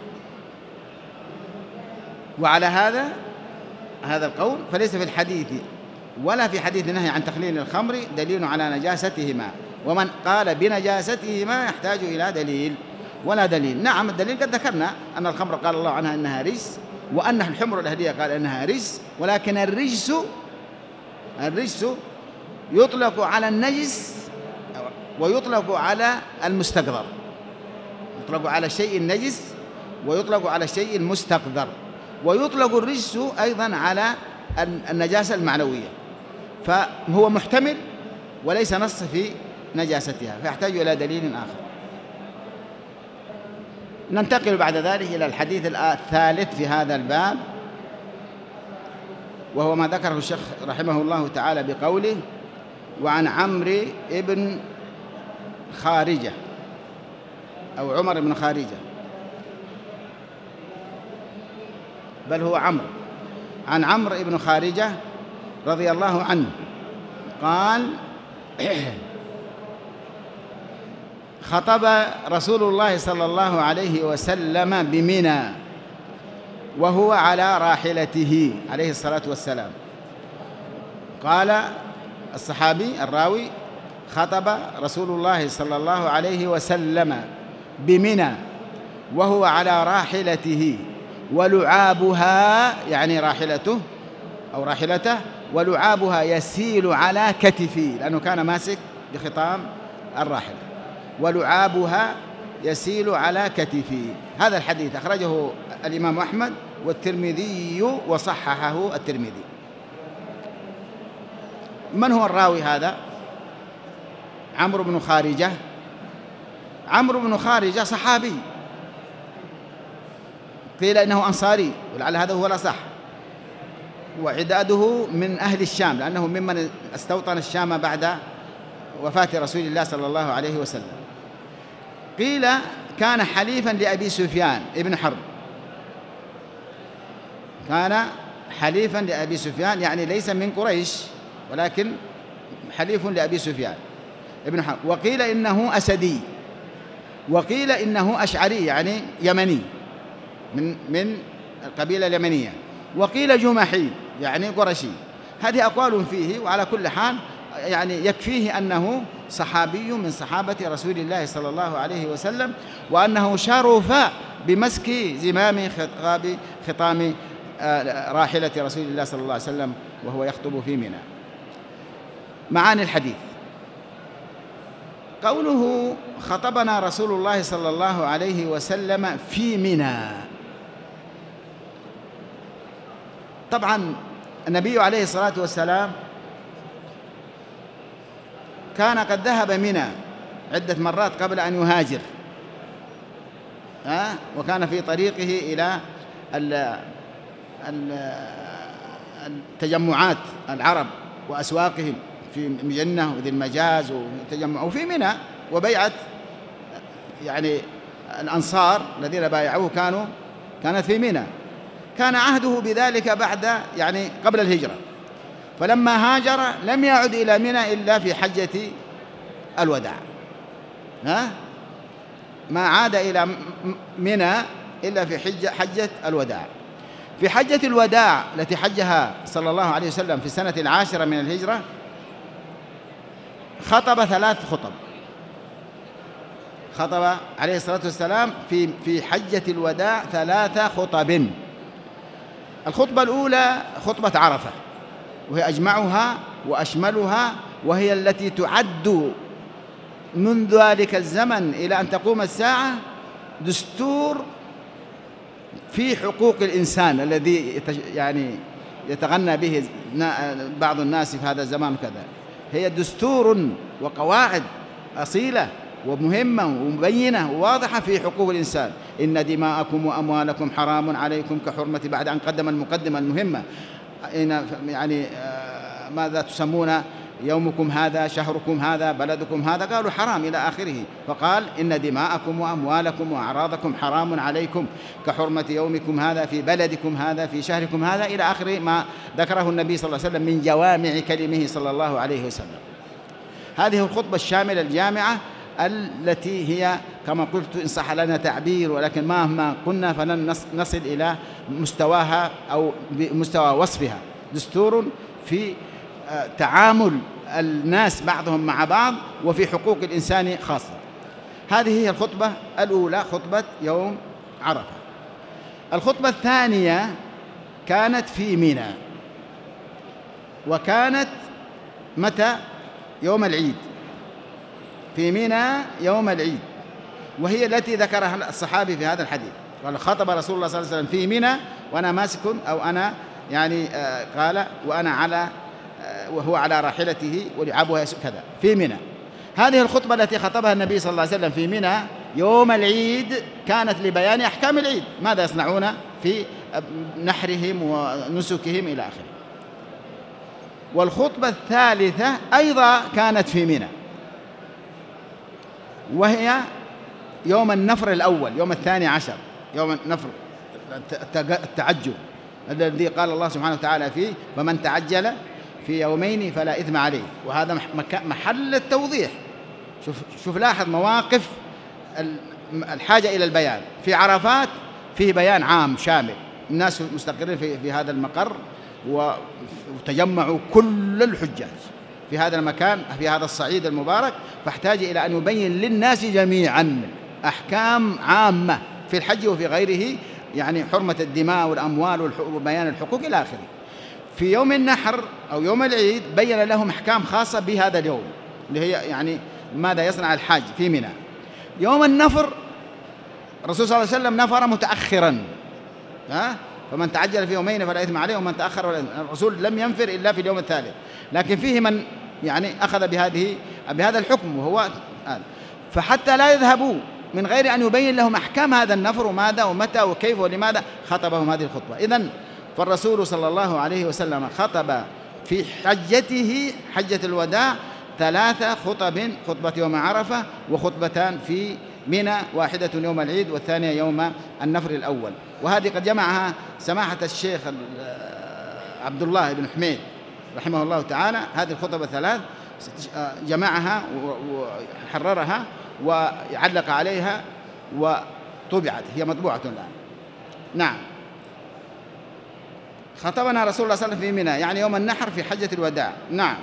وعلى هذا هذا القول فليس في الحديث ولا في حديث النهي عن تخليل الخمر دليل على نجاستهما، ومن قال بنجاستهما يحتاج إلى دليل ولا دليل. نعم، الدليل قد ذكرنا أن الخمر قال الله عنها إنها رجس، وأن الحمر الأهلية قال إنها رجس، ولكن الرجس الرجس يطلق على النجس ويطلق على المستقذر، يطلق على الشيء النجس ويطلق على الشيء المستقذر، ويطلق الرجس أيضا على النجاسة المعنوية، فهو محتمل وليس نص في نجاستها، فيحتاج إلى دليل آخر. ننتقل بعد ذلك إلى الحديث الثالث في هذا الباب، وهو ما ذكره الشيخ رحمه الله تعالى بقوله: وعن عمرو بن خارجة أو عمر بن خارجة، بل هو عمرو، عن عمرو بن خارجة رضي الله عنه قال: خطب رسول الله صلى الله عليه وسلم بمنى وهو على راحلته عليه الصلاة والسلام. قال الصحابي الراوي: خطب رسول الله صلى الله عليه وسلم بمنى وهو على راحلته ولعابها، يعني راحلته أو راحلته، ولعابها يسيل على كتفي، لأنه كان ماسك بخطام الراحلة، ولعابها يسيل على كتفي. هذا الحديث أخرجه الإمام أحمد والترمذي وصححه الترمذي. من هو الراوي هذا؟ عمرو بن خارجة. عمرو بن خارجة صحابي، قيل إنه أنصاري، ولعل هذا هو الأصح، وعداده من أهل الشام، لأنه ممن استوطن الشام بعد وفاة رسول الله صلى الله عليه وسلم. قيل كان حليفا لأبي سفيان ابن حرب، كان حليفا لأبي سفيان، يعني ليس من قريش ولكن حليف لأبي سفيان ابن حرب. وقيل إنه أسدي، وقيل إنه أشعري، يعني يمني من من القبيلة اليمنية، وقيل جمحي يعني قرشي. هذه أقوال فيه، وعلى كل حال يعني يكفيه أنه صحابي من صحابة رسول الله صلى الله عليه وسلم، وأنه شرف بمسك زمام خطاب خطام راحلة رسول الله صلى الله عليه وسلم وهو يخطب في منى. معاني الحديث: قوله خطبنا رسول الله صلى الله عليه وسلم في منى. طبعا النبي عليه الصلاة والسلام كان قد ذهب منى عدة مرات قبل أن يهاجر، ها؟ وكان في طريقه إلى التجمعات العرب وأسواقهم في مجنة وذي المجاز وتجمعوا في منى، وبيعة يعني الأنصار الذين بايعوه كانوا كانت في منى. كان عهده بذلك بعد يعني قبل الهجرة، فلما هاجر لم يعد إلى منى إلا في حجة الوداع، ها؟ ما عاد إلى منى إلا في حجة, حجة الوداع. في حجة الوداع التي حجها صلى الله عليه وسلم في السنة العاشرة من الهجرة خطب ثلاث خطب. خطب عليه الصلاة والسلام في في حجة الوداع ثلاث خطب. الخطبة الأولى خطبة عرفة، وهي أجمعها وأشملها، وهي التي تعد منذ ذلك الزمن إلى أن تقوم الساعة دستور في حقوق الإنسان الذي يعني يتغنى به بعض الناس في هذا الزمان كذا. هي دستور وقواعد أصيلة ومهمة ومبينة وواضحة في حقوق الإنسان. إن دماءكم وأموالكم حرام عليكم كحرمة، بعد أن قدم المقدمة المهمة يعني ماذا تسمون يومكم هذا، شهركم هذا، بلدكم هذا، قالوا حرام إلى آخره. فقال إن دماءكم وأموالكم وأعراضكم حرام عليكم كحرمة يومكم هذا في بلدكم هذا في شهركم هذا إلى آخر ما ذكره النبي صلى الله عليه وسلم من جوامع كلمه صلى الله عليه وسلم. هذه الخطبة الشاملة الجامعة التي هي كما قلت إن صح لنا تعبير، ولكن مهما قلنا فلن نصل إلى مستواها أو مستوى وصفها. دستور في تعامل الناس بعضهم مع بعض وفي حقوق الإنسان خاصة. هذه هي الخطبة الأولى، خطبة يوم عرفة. الخطبة الثانية كانت في منى، وكانت متى؟ يوم العيد، في منى يوم العيد، وهي التي ذكرها الصحابي في هذا الحديث. قال خطب رسول الله صلى الله عليه وسلم في منى وأنا ماسك أو أنا يعني آه قال وأنا على آه وهو على راحلته ولعبها كذا في منى. هذه الخطبة التي خطبها النبي صلى الله عليه وسلم في منى يوم العيد كانت لبيان أحكام العيد، ماذا يصنعون في نحرهم ونسكهم إلى آخره. والخطبة الثالثة أيضا كانت في منى، وهي يوم النفر الأول، يوم الثاني عشر، يوم النفر التعجل الذي قال الله سبحانه وتعالى فيه فمن تعجل في يومين فلا إثم عليه. وهذا محل التوضيح. شوف شوف لاحظ مواقف الحاجة إلى البيان. في عرفات فيه بيان عام شامل، الناس مستقرين في, في هذا المقر وتجمعوا كل الحجاج في هذا المكان في هذا الصعيد المبارك، فاحتاج إلى أن يبين للناس جميعا أحكام عامة في الحج وفي غيره، يعني حرمة الدماء والأموال وبيان الحقوق إلى آخره. في يوم النحر أو يوم العيد بين لهم أحكام خاصة بهذا اليوم اللي هي يعني ماذا يصنع الحاج في منى. يوم النفر الرسول صلى الله عليه وسلم نفر متأخرا، ها؟ فمن تعجل في يومين فلا إثم عليه ومن تأخر. الرسول لم ينفر إلا في اليوم الثالث، لكن فيه من يعني أخذ بهذه بهذا الحكم وهو آه. فحتى لا يذهبوا من غير أن يبين لهم أحكام هذا النفر وماذا ومتى وكيف ولماذا خطبهم هذه الخطبة. إذن فالرسول صلى الله عليه وسلم خطب في حجته حجة الوداع ثلاثة خطب، خطبة يوم عرفة وخطبتان في منى، واحدة يوم العيد والثانية يوم النفر الأول. وهذه قد جمعها سماحة الشيخ عبد الله بن حميد رحمه الله تعالى. هذه الخطبة الثلاث جمعها وحررها وعلق عليها وطبعت، هي مطبوعة الآن. نعم. خطبنا رسول الله صلى الله عليه وسلم في منى يعني يوم النحر في حجة الوداع. نعم.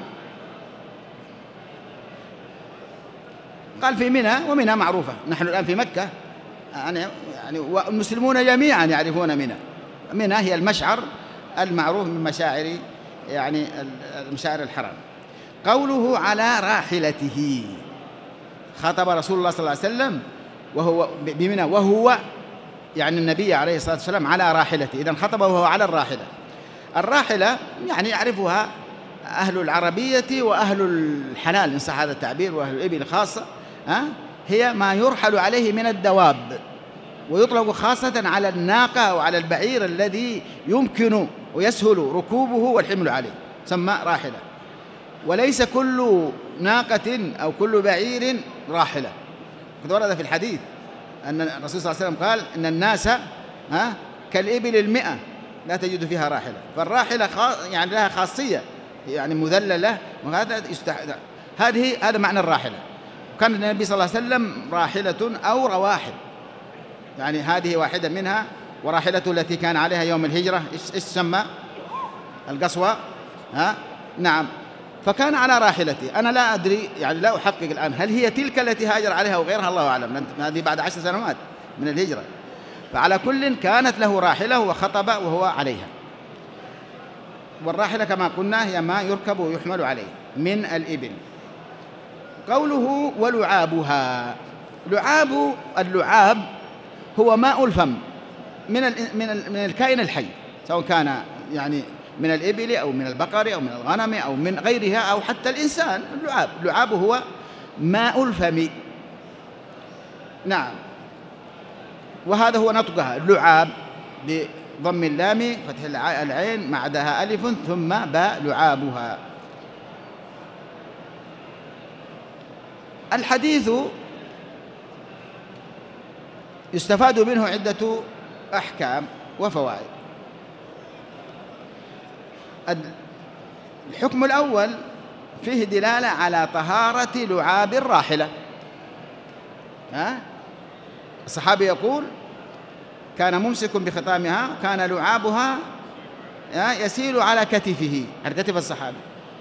قال في منى، ومنى معروفة، نحن الآن في مكة يعني يعني والمسلمون جميعا يعرفون منى. منى هي المشعر المعروف من مشاعر يعني المشاعر الحرام. قوله على راحلته، خطب رسول الله صلى الله عليه وسلم وهو بمنى، وهو يعني النبي عليه الصلاة والسلام على راحلته. إذن خطبه وهو على الراحلة. الراحلة يعني يعرفها أهل العربية وأهل الحلال إن صح هذا التعبير، وأهل الإبل خاصة، ها؟ هي ما يرحل عليه من الدواب، ويطلق خاصة على الناقة أو على البعير الذي يمكن ويسهل ركوبه والحمل عليه، سمى راحلة. وليس كل ناقة أو كل بعير راحلة. قد ورد في الحديث أن الرسول صلى الله عليه وسلم قال إن الناس ها كالإبل المئة لا تجد فيها راحلة. فالراحلة خاص يعني لها خاصية، يعني مذللة، وهذا يستح... هذه هذا معنى الراحلة. كان النبي صلى الله عليه وسلم راحلة أو رواحل، يعني هذه واحدة منها. وراحلته التي كان عليها يوم الهجرة إيش تسمى؟ القصوى، ها؟ نعم. فكان على راحلته. أنا لا أدري، يعني لا أحقق الآن هل هي تلك التي هاجر عليها أو غيرها، الله أعلم، هذه بعد عشر سنوات من الهجرة. فعلى كل كانت له راحلة وخطب وهو عليها. والراحلة كما قلنا هي ما يركب ويحمل عليه من الإبل. قوله ولعابها، لعاب اللعاب هو ماء الفم من من من الكائن الحي، سواء كان يعني من الإبل أو من البقر أو من الغنم أو من غيرها أو حتى الإنسان. اللعاب اللعاب هو ماء الفم. نعم. وهذا هو نطقها اللعاب بضم اللام فتح العين مع بعدها ألف ثم باء، لعابها. الحديث يستفاد منه عدة أحكام وفوائد. الحكم الأول فيه دلالة على طهارة لعاب الراحلة. ها؟ الصحابي يقول كان ممسك بخطامها كان لعابها يسيل على كتفه، على كتف الصحابي.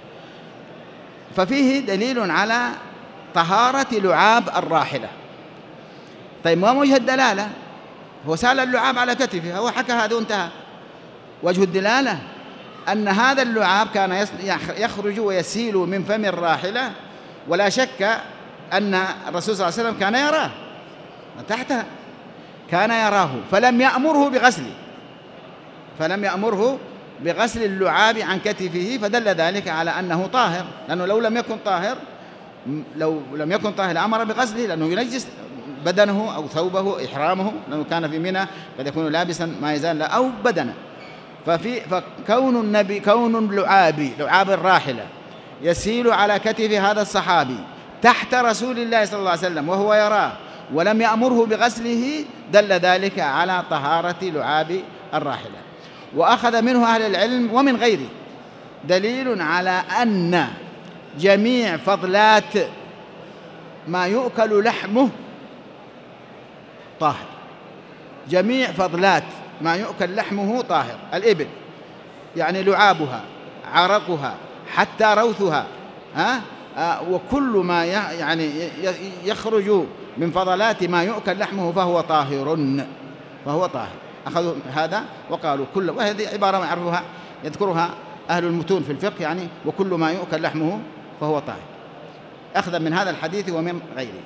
ففيه دليل على طهارة لعاب الراحلة. طيب ما وجه الدلالة؟ هو سال اللعاب على كتفه، هو حكى هذا وانتهى. وجه الدلالة أن هذا اللعاب كان يخرج ويسيل من فم الراحلة، ولا شك أن الرسول صلى الله عليه وسلم كان يراه تحتها، كان يراه، فلم يأمره بغسله فلم يأمره بغسل اللعاب عن كتفه، فدل ذلك على أنه طاهر. لأنه لو لم يكن طاهر لو لم يكن طاهر لأمر بغسله، لأنه ينجس بدنه أو ثوبه إحرامه، لأنه كان في منى قد يكون لابسا ما يزال أو بدنه. ففي فكون النبي كون لعاب لعاب الراحلة يسيل على كتف هذا الصحابي تحت رسول الله صلى الله عليه وسلم وهو يراه ولم يأمره بغسله، دل ذلك على طهارة لعاب الراحلة. وأخذ منه أهل العلم ومن غيره دليل على أن جميع فضلات ما يؤكل لحمه طاهر. جميع فضلات ما يؤكل لحمه طاهر. الإبل يعني لعابها، عرقها، حتى روثها، ها؟ آه وكل ما يعني يخرج من فضلات ما يؤكل لحمه فهو طاهر فهو طاهر. أخذوا هذا وقالوا كل، وهذه عبارة معروفة يذكرها أهل المتون في الفقه، يعني وكل ما يؤكل لحمه فهو طاهر، أخذا من هذا الحديث ومن غيره.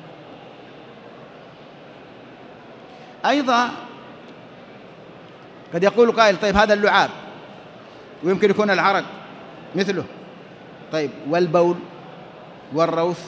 أيضا قد يقول قائل طيب هذا اللعاب ويمكن يكون العرق مثله، طيب والبول والروث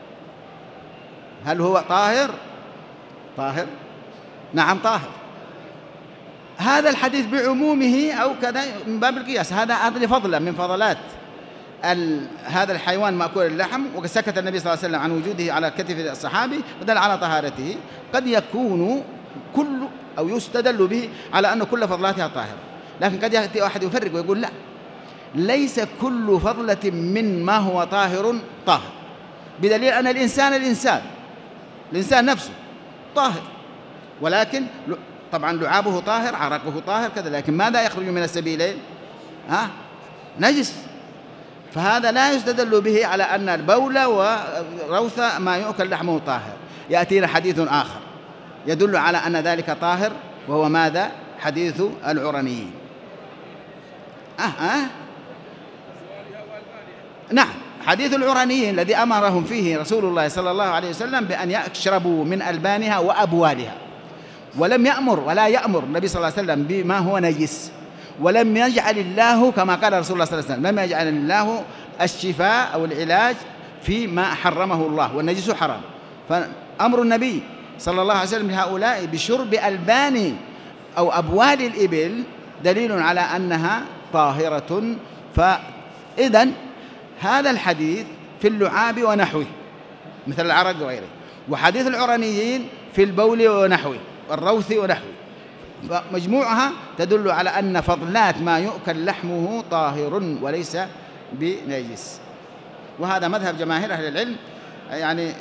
هل هو طاهر؟ طاهر، نعم طاهر. هذا الحديث بعمومه أو كذا من باب القياس، هذا أدل فضلا من فضلات هذا الحيوان مأكول اللحم، وقد سكت النبي صلى الله عليه وسلم عن وجوده على كتف الصحابي ودل على طهارته. قد يكون كل أو يستدل به على أن كل فضلاتها طاهرة، لكن قد يأتي أحد يفرق ويقول لا، ليس كل فضلة من ما هو طاهر طاهر، بدليل أن الإنسان الإنسان الإنسان نفسه طاهر، ولكن طبعا لعابه طاهر، عرقه طاهر كذا، لكن ماذا يخرج من السبيلين؟ ها؟ نجس. فهذا لا يستدل به على أن البول وروث ما يؤكل لحمه طاهر. يأتينا حديث آخر يدل على أن ذلك طاهر، وهو ماذا؟ حديث العرنيين. أه أه؟ نعم حديث العرانيين الذي أمرهم فيه رسول الله صلى الله عليه وسلم بأن يشربوا من ألبانها وأبوالها، ولم يأمر ولا يأمر النبي صلى الله عليه وسلم بما هو نجس، ولم يجعل الله كما قال رسول الله صلى الله عليه وسلم لم يجعل الله الشفاء أو العلاج فيما حرمه الله، والنجس حرام. فأمر النبي صلى الله عليه وسلم لهؤلاء بشرب ألبان أو أبوال الإبل دليل على أنها طاهرة. فإذن هذا الحديث في اللعاب ونحوه مثل العرق وغيره، وحديث العرانيين في البول ونحوه والروث ونحوه، فمجموعها تدل على أن فضلات ما يؤكل لحمه طاهر وليس بنجس. وهذا مذهب جماهير أهل العلم، يعني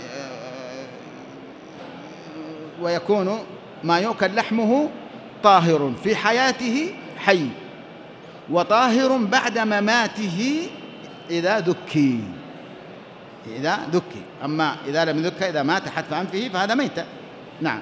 ويكون ما يؤكل لحمه طاهر في حياته حي، وطاهر بعد مماته إذا ذكي إذا ذكي أما إذا لم يذكى إذا مات حتف أنفه فهذا ميت. نعم.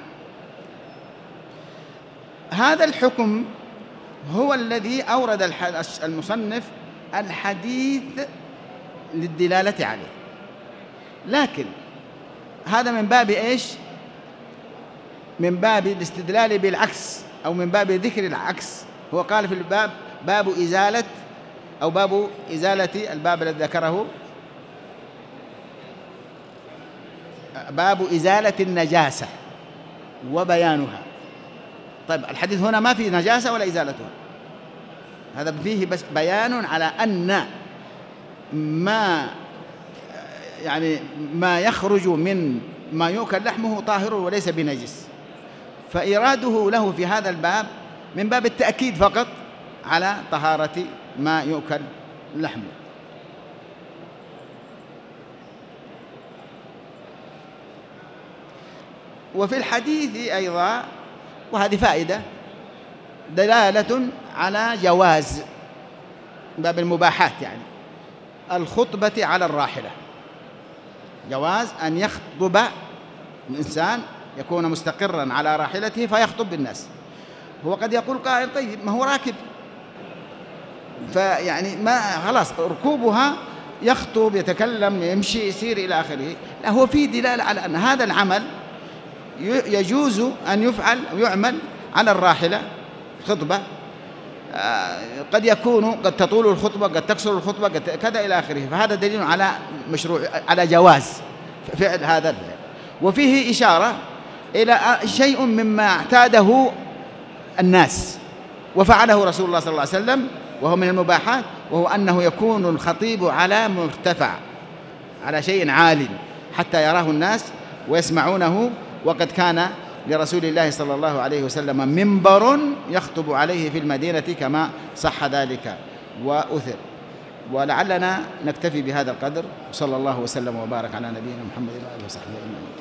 هذا الحكم هو الذي أورد المصنف الحديث للدلالة عليه، لكن هذا من باب إيش؟ من باب الاستدلال بالعكس أو من باب ذكر العكس. هو قال في الباب باب إزالة أو باب إزالة الباب الذي ذكره باب إزالة النجاسة وبيانها. طيب الحديث هنا ما فيه نجاسة ولا إزالتها، هذا فيه بس بيان على أن ما يعني ما يخرج من ما يؤكل لحمه طاهر وليس بنجس، فإراده له في هذا الباب من باب التأكيد فقط على طهارة ما يؤكل لحمه. وفي الحديث أيضا، وهذه فائدة، دلالة على جواز باب المباحات، يعني الخطبة على الراحلة، جواز أن يخطب الإنسان يكون مستقرا على راحلته فيخطب بالناس. هو قد يقول قائل طيب ما هو راكب، فيعني ما خلاص ركوبها يخطب يتكلم يمشي يسير إلى آخره. لا، هو في دلالة على أن هذا العمل يجوز أن يفعل ويعمل على الراحلة خطبة، قد يكون قد تطول الخطبة قد تكسر الخطبة قد كذا إلى آخره. فهذا دليل على مشروع على جواز فعل هذا. وفيه إشارة إلى شيء مما اعتاده الناس وفعله رسول الله صلى الله عليه وسلم وهو من المباحات، وهو أنه يكون الخطيب على مرتفع على شيء عال حتى يراه الناس ويسمعونه. وقد كان لرسول الله صلى الله عليه وسلم منبر يخطب عليه في المدينة كما صح ذلك وأثر. ولعلنا نكتفي بهذا القدر، وصلى الله وسلم وبارك على نبينا محمد وآله وصحبه أجمعين.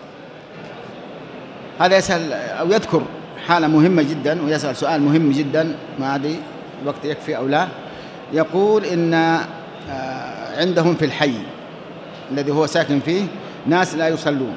هذا يسأل أو يذكر حالة مهمة جدا ويسأل سؤال مهم جدا، ما أدري الوقت يكفي أو لا. يقول إن عندهم في الحي الذي هو ساكن فيه ناس لا يصلون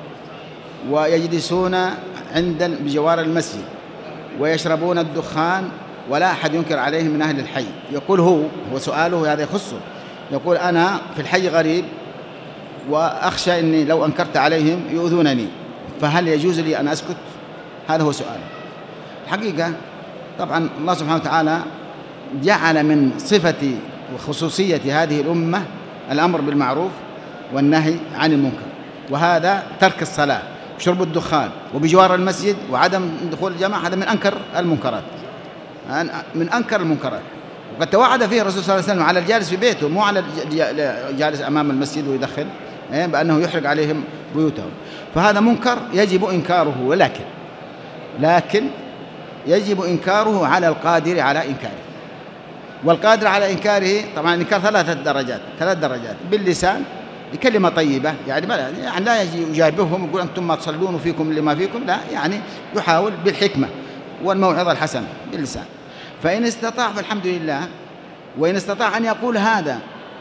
ويجلسون عند بجوار المسجد ويشربون الدخان ولا أحد ينكر عليهم من أهل الحي. يقول هو هو سؤاله هذا يخصه، يقول أنا في الحي غريب وأخشى أني لو أنكرت عليهم يؤذونني، فهل يجوز لي أن أسكت؟ هذا هو سؤاله. الحقيقة طبعا الله سبحانه وتعالى جعل من صفة وخصوصية هذه الأمة الأمر بالمعروف والنهي عن المنكر، وهذا ترك الصلاة وشرب الدخان وبجوار المسجد وعدم دخول الجماعة، هذا من أنكر المنكرات من أنكر المنكرات. وقد توعد فيه الرسول صلى الله عليه وسلم على الجالس في بيته، مو على الجالس أمام المسجد ويدخل بأنه يحرق عليهم بيوتهم. فهذا منكر يجب إنكاره، ولكن لكن يجب إنكاره على القادر على إنكاره. والقادر على إنكاره طبعا إنكار ثلاثة درجات ثلاث درجات باللسان بكلمة طيبة، يعني يعني لا يجي يجابههم يقول أنتم ما تصلون وفيكم لما فيكم، لا، يعني يحاول بالحكمة والموعظة الحسنة باللسان. فإن استطاع فالحمد لله، وإن استطاع أن يقول هذا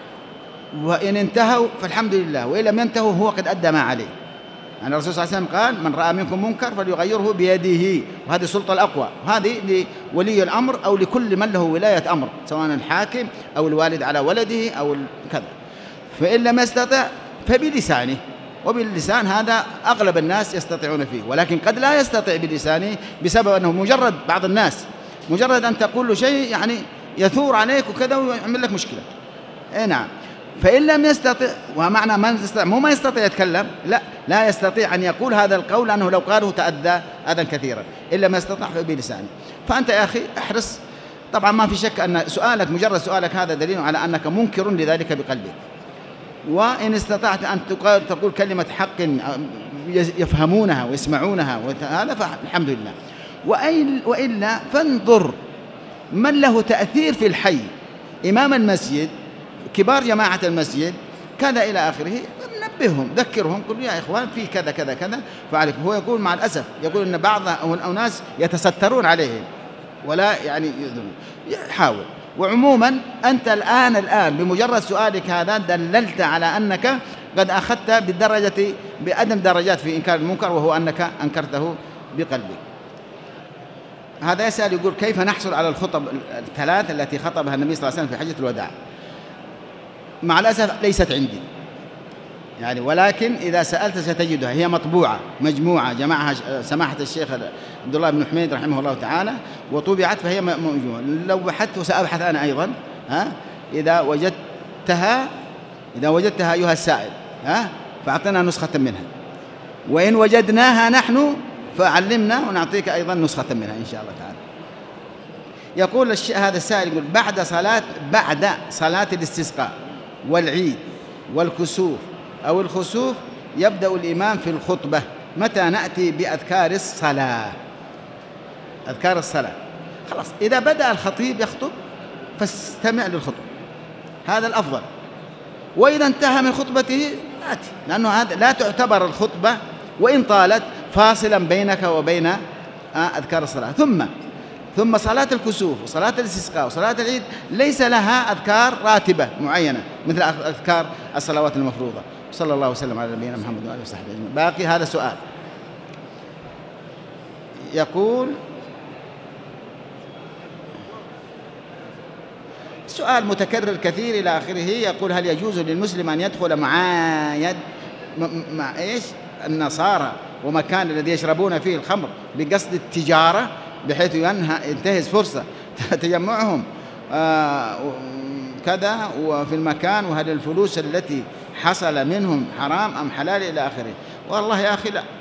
وإن انتهوا فالحمد لله، وإن لم ينتهوا هو قد أدى ما عليه. يعني الرسول صلى الله عليه وسلم قال من رأى منكم منكر فليغيره بيده، وهذه السلطة الأقوى، هذه لولي الأمر أو لكل من له ولاية أمر، سواء الحاكم أو الوالد على ولده أو كذا. فإن لم يستطع فبلسانه، وباللسان هذا أغلب الناس يستطيعون فيه، ولكن قد لا يستطيع بلسانه بسبب أنه مجرد بعض الناس مجرد أن تقول له شيء يعني يثور عليك وكذا ويعمل لك مشكلة. إيه نعم. فإن لم يستطع، ومعنى ما يستطيع مو ما يستطيع يتكلم، لا لا يستطيع أن يقول هذا القول لأنه لو قاله تأذى أذى كثيرا، إن لم يستطع فبلسانه. فأنت يا أخي احرص. طبعا ما في شك أن سؤالك مجرد سؤالك هذا دليل على أنك منكر لذلك بقلبك. وإن استطعت أن تقول كلمة حق يفهمونها ويسمعونها هذا فالحمد لله. وإلا فانظر من له تأثير في الحي، إمام المسجد، كبار جماعة المسجد، كذا إلى آخره، نبههم ذكرهم قل يا إخوان في كذا كذا كذا فعليكم. هو يقول مع الأسف يقول أن بعض الناس يتسترون عليهم ولا يعني يؤذون. حاول. وعموما أنت الآن الآن بمجرد سؤالك هذا دللت على أنك قد أخذت بالدرجة بأدنى درجات في إنكار المنكر، وهو أنك أنكرته بقلبك. هذا يسأل يقول كيف نحصل على الخطب الثلاث التي خطبها النبي صلى الله عليه وسلم في حجة الوداع؟ مع الأسف ليست عندي يعني، ولكن إذا سألت ستجدها، هي مطبوعة مجموعة جمعها سماحة الشيخ عبد الله بن حميد رحمه الله تعالى وطبعت، فهي موجودة. لو بحثت وسأبحث أنا أيضا، ها إذا وجدتها إذا وجدتها أيها السائل ها فأعطنا نسخة منها، وإن وجدناها نحن فعلمنا ونعطيك أيضا نسخة منها إن شاء الله تعالى. يقول هذا السائل يقول بعد صلاة بعد صلاة الاستسقاء والعيد والكسوف أو الخسوف يبدأ الإمام في الخطبة، متى نأتي بأذكار الصلاة؟ أذكار الصلاة خلاص، إذا بدأ الخطيب يخطب فاستمع للخطبة، هذا الأفضل. وإذا انتهى من خطبته آتي، لأنه هذا لا تعتبر الخطبة وإن طالت فاصلا بينك وبين أذكار الصلاة. ثم ثم صلاة الكسوف وصلاة الاستسقاء وصلاة العيد ليس لها أذكار راتبة معينة مثل أذكار الصلوات المفروضة. صلى الله وسلم على نبينا محمد وآله وصحبه أجمعين. باقي هذا سؤال يقول سؤال متكرر كثير إلى آخره، يقول هل يجوز للمسلم أن يدخل معايد مع إيش النصارى ومكان الذي يشربون فيه الخمر بقصد التجارة بحيث ينتهز فرصة تجمعهم آه كذا وفي المكان، وهل الفلوس التي حصل منهم حرام أم حلال إلى آخره؟ والله يا أخي لا،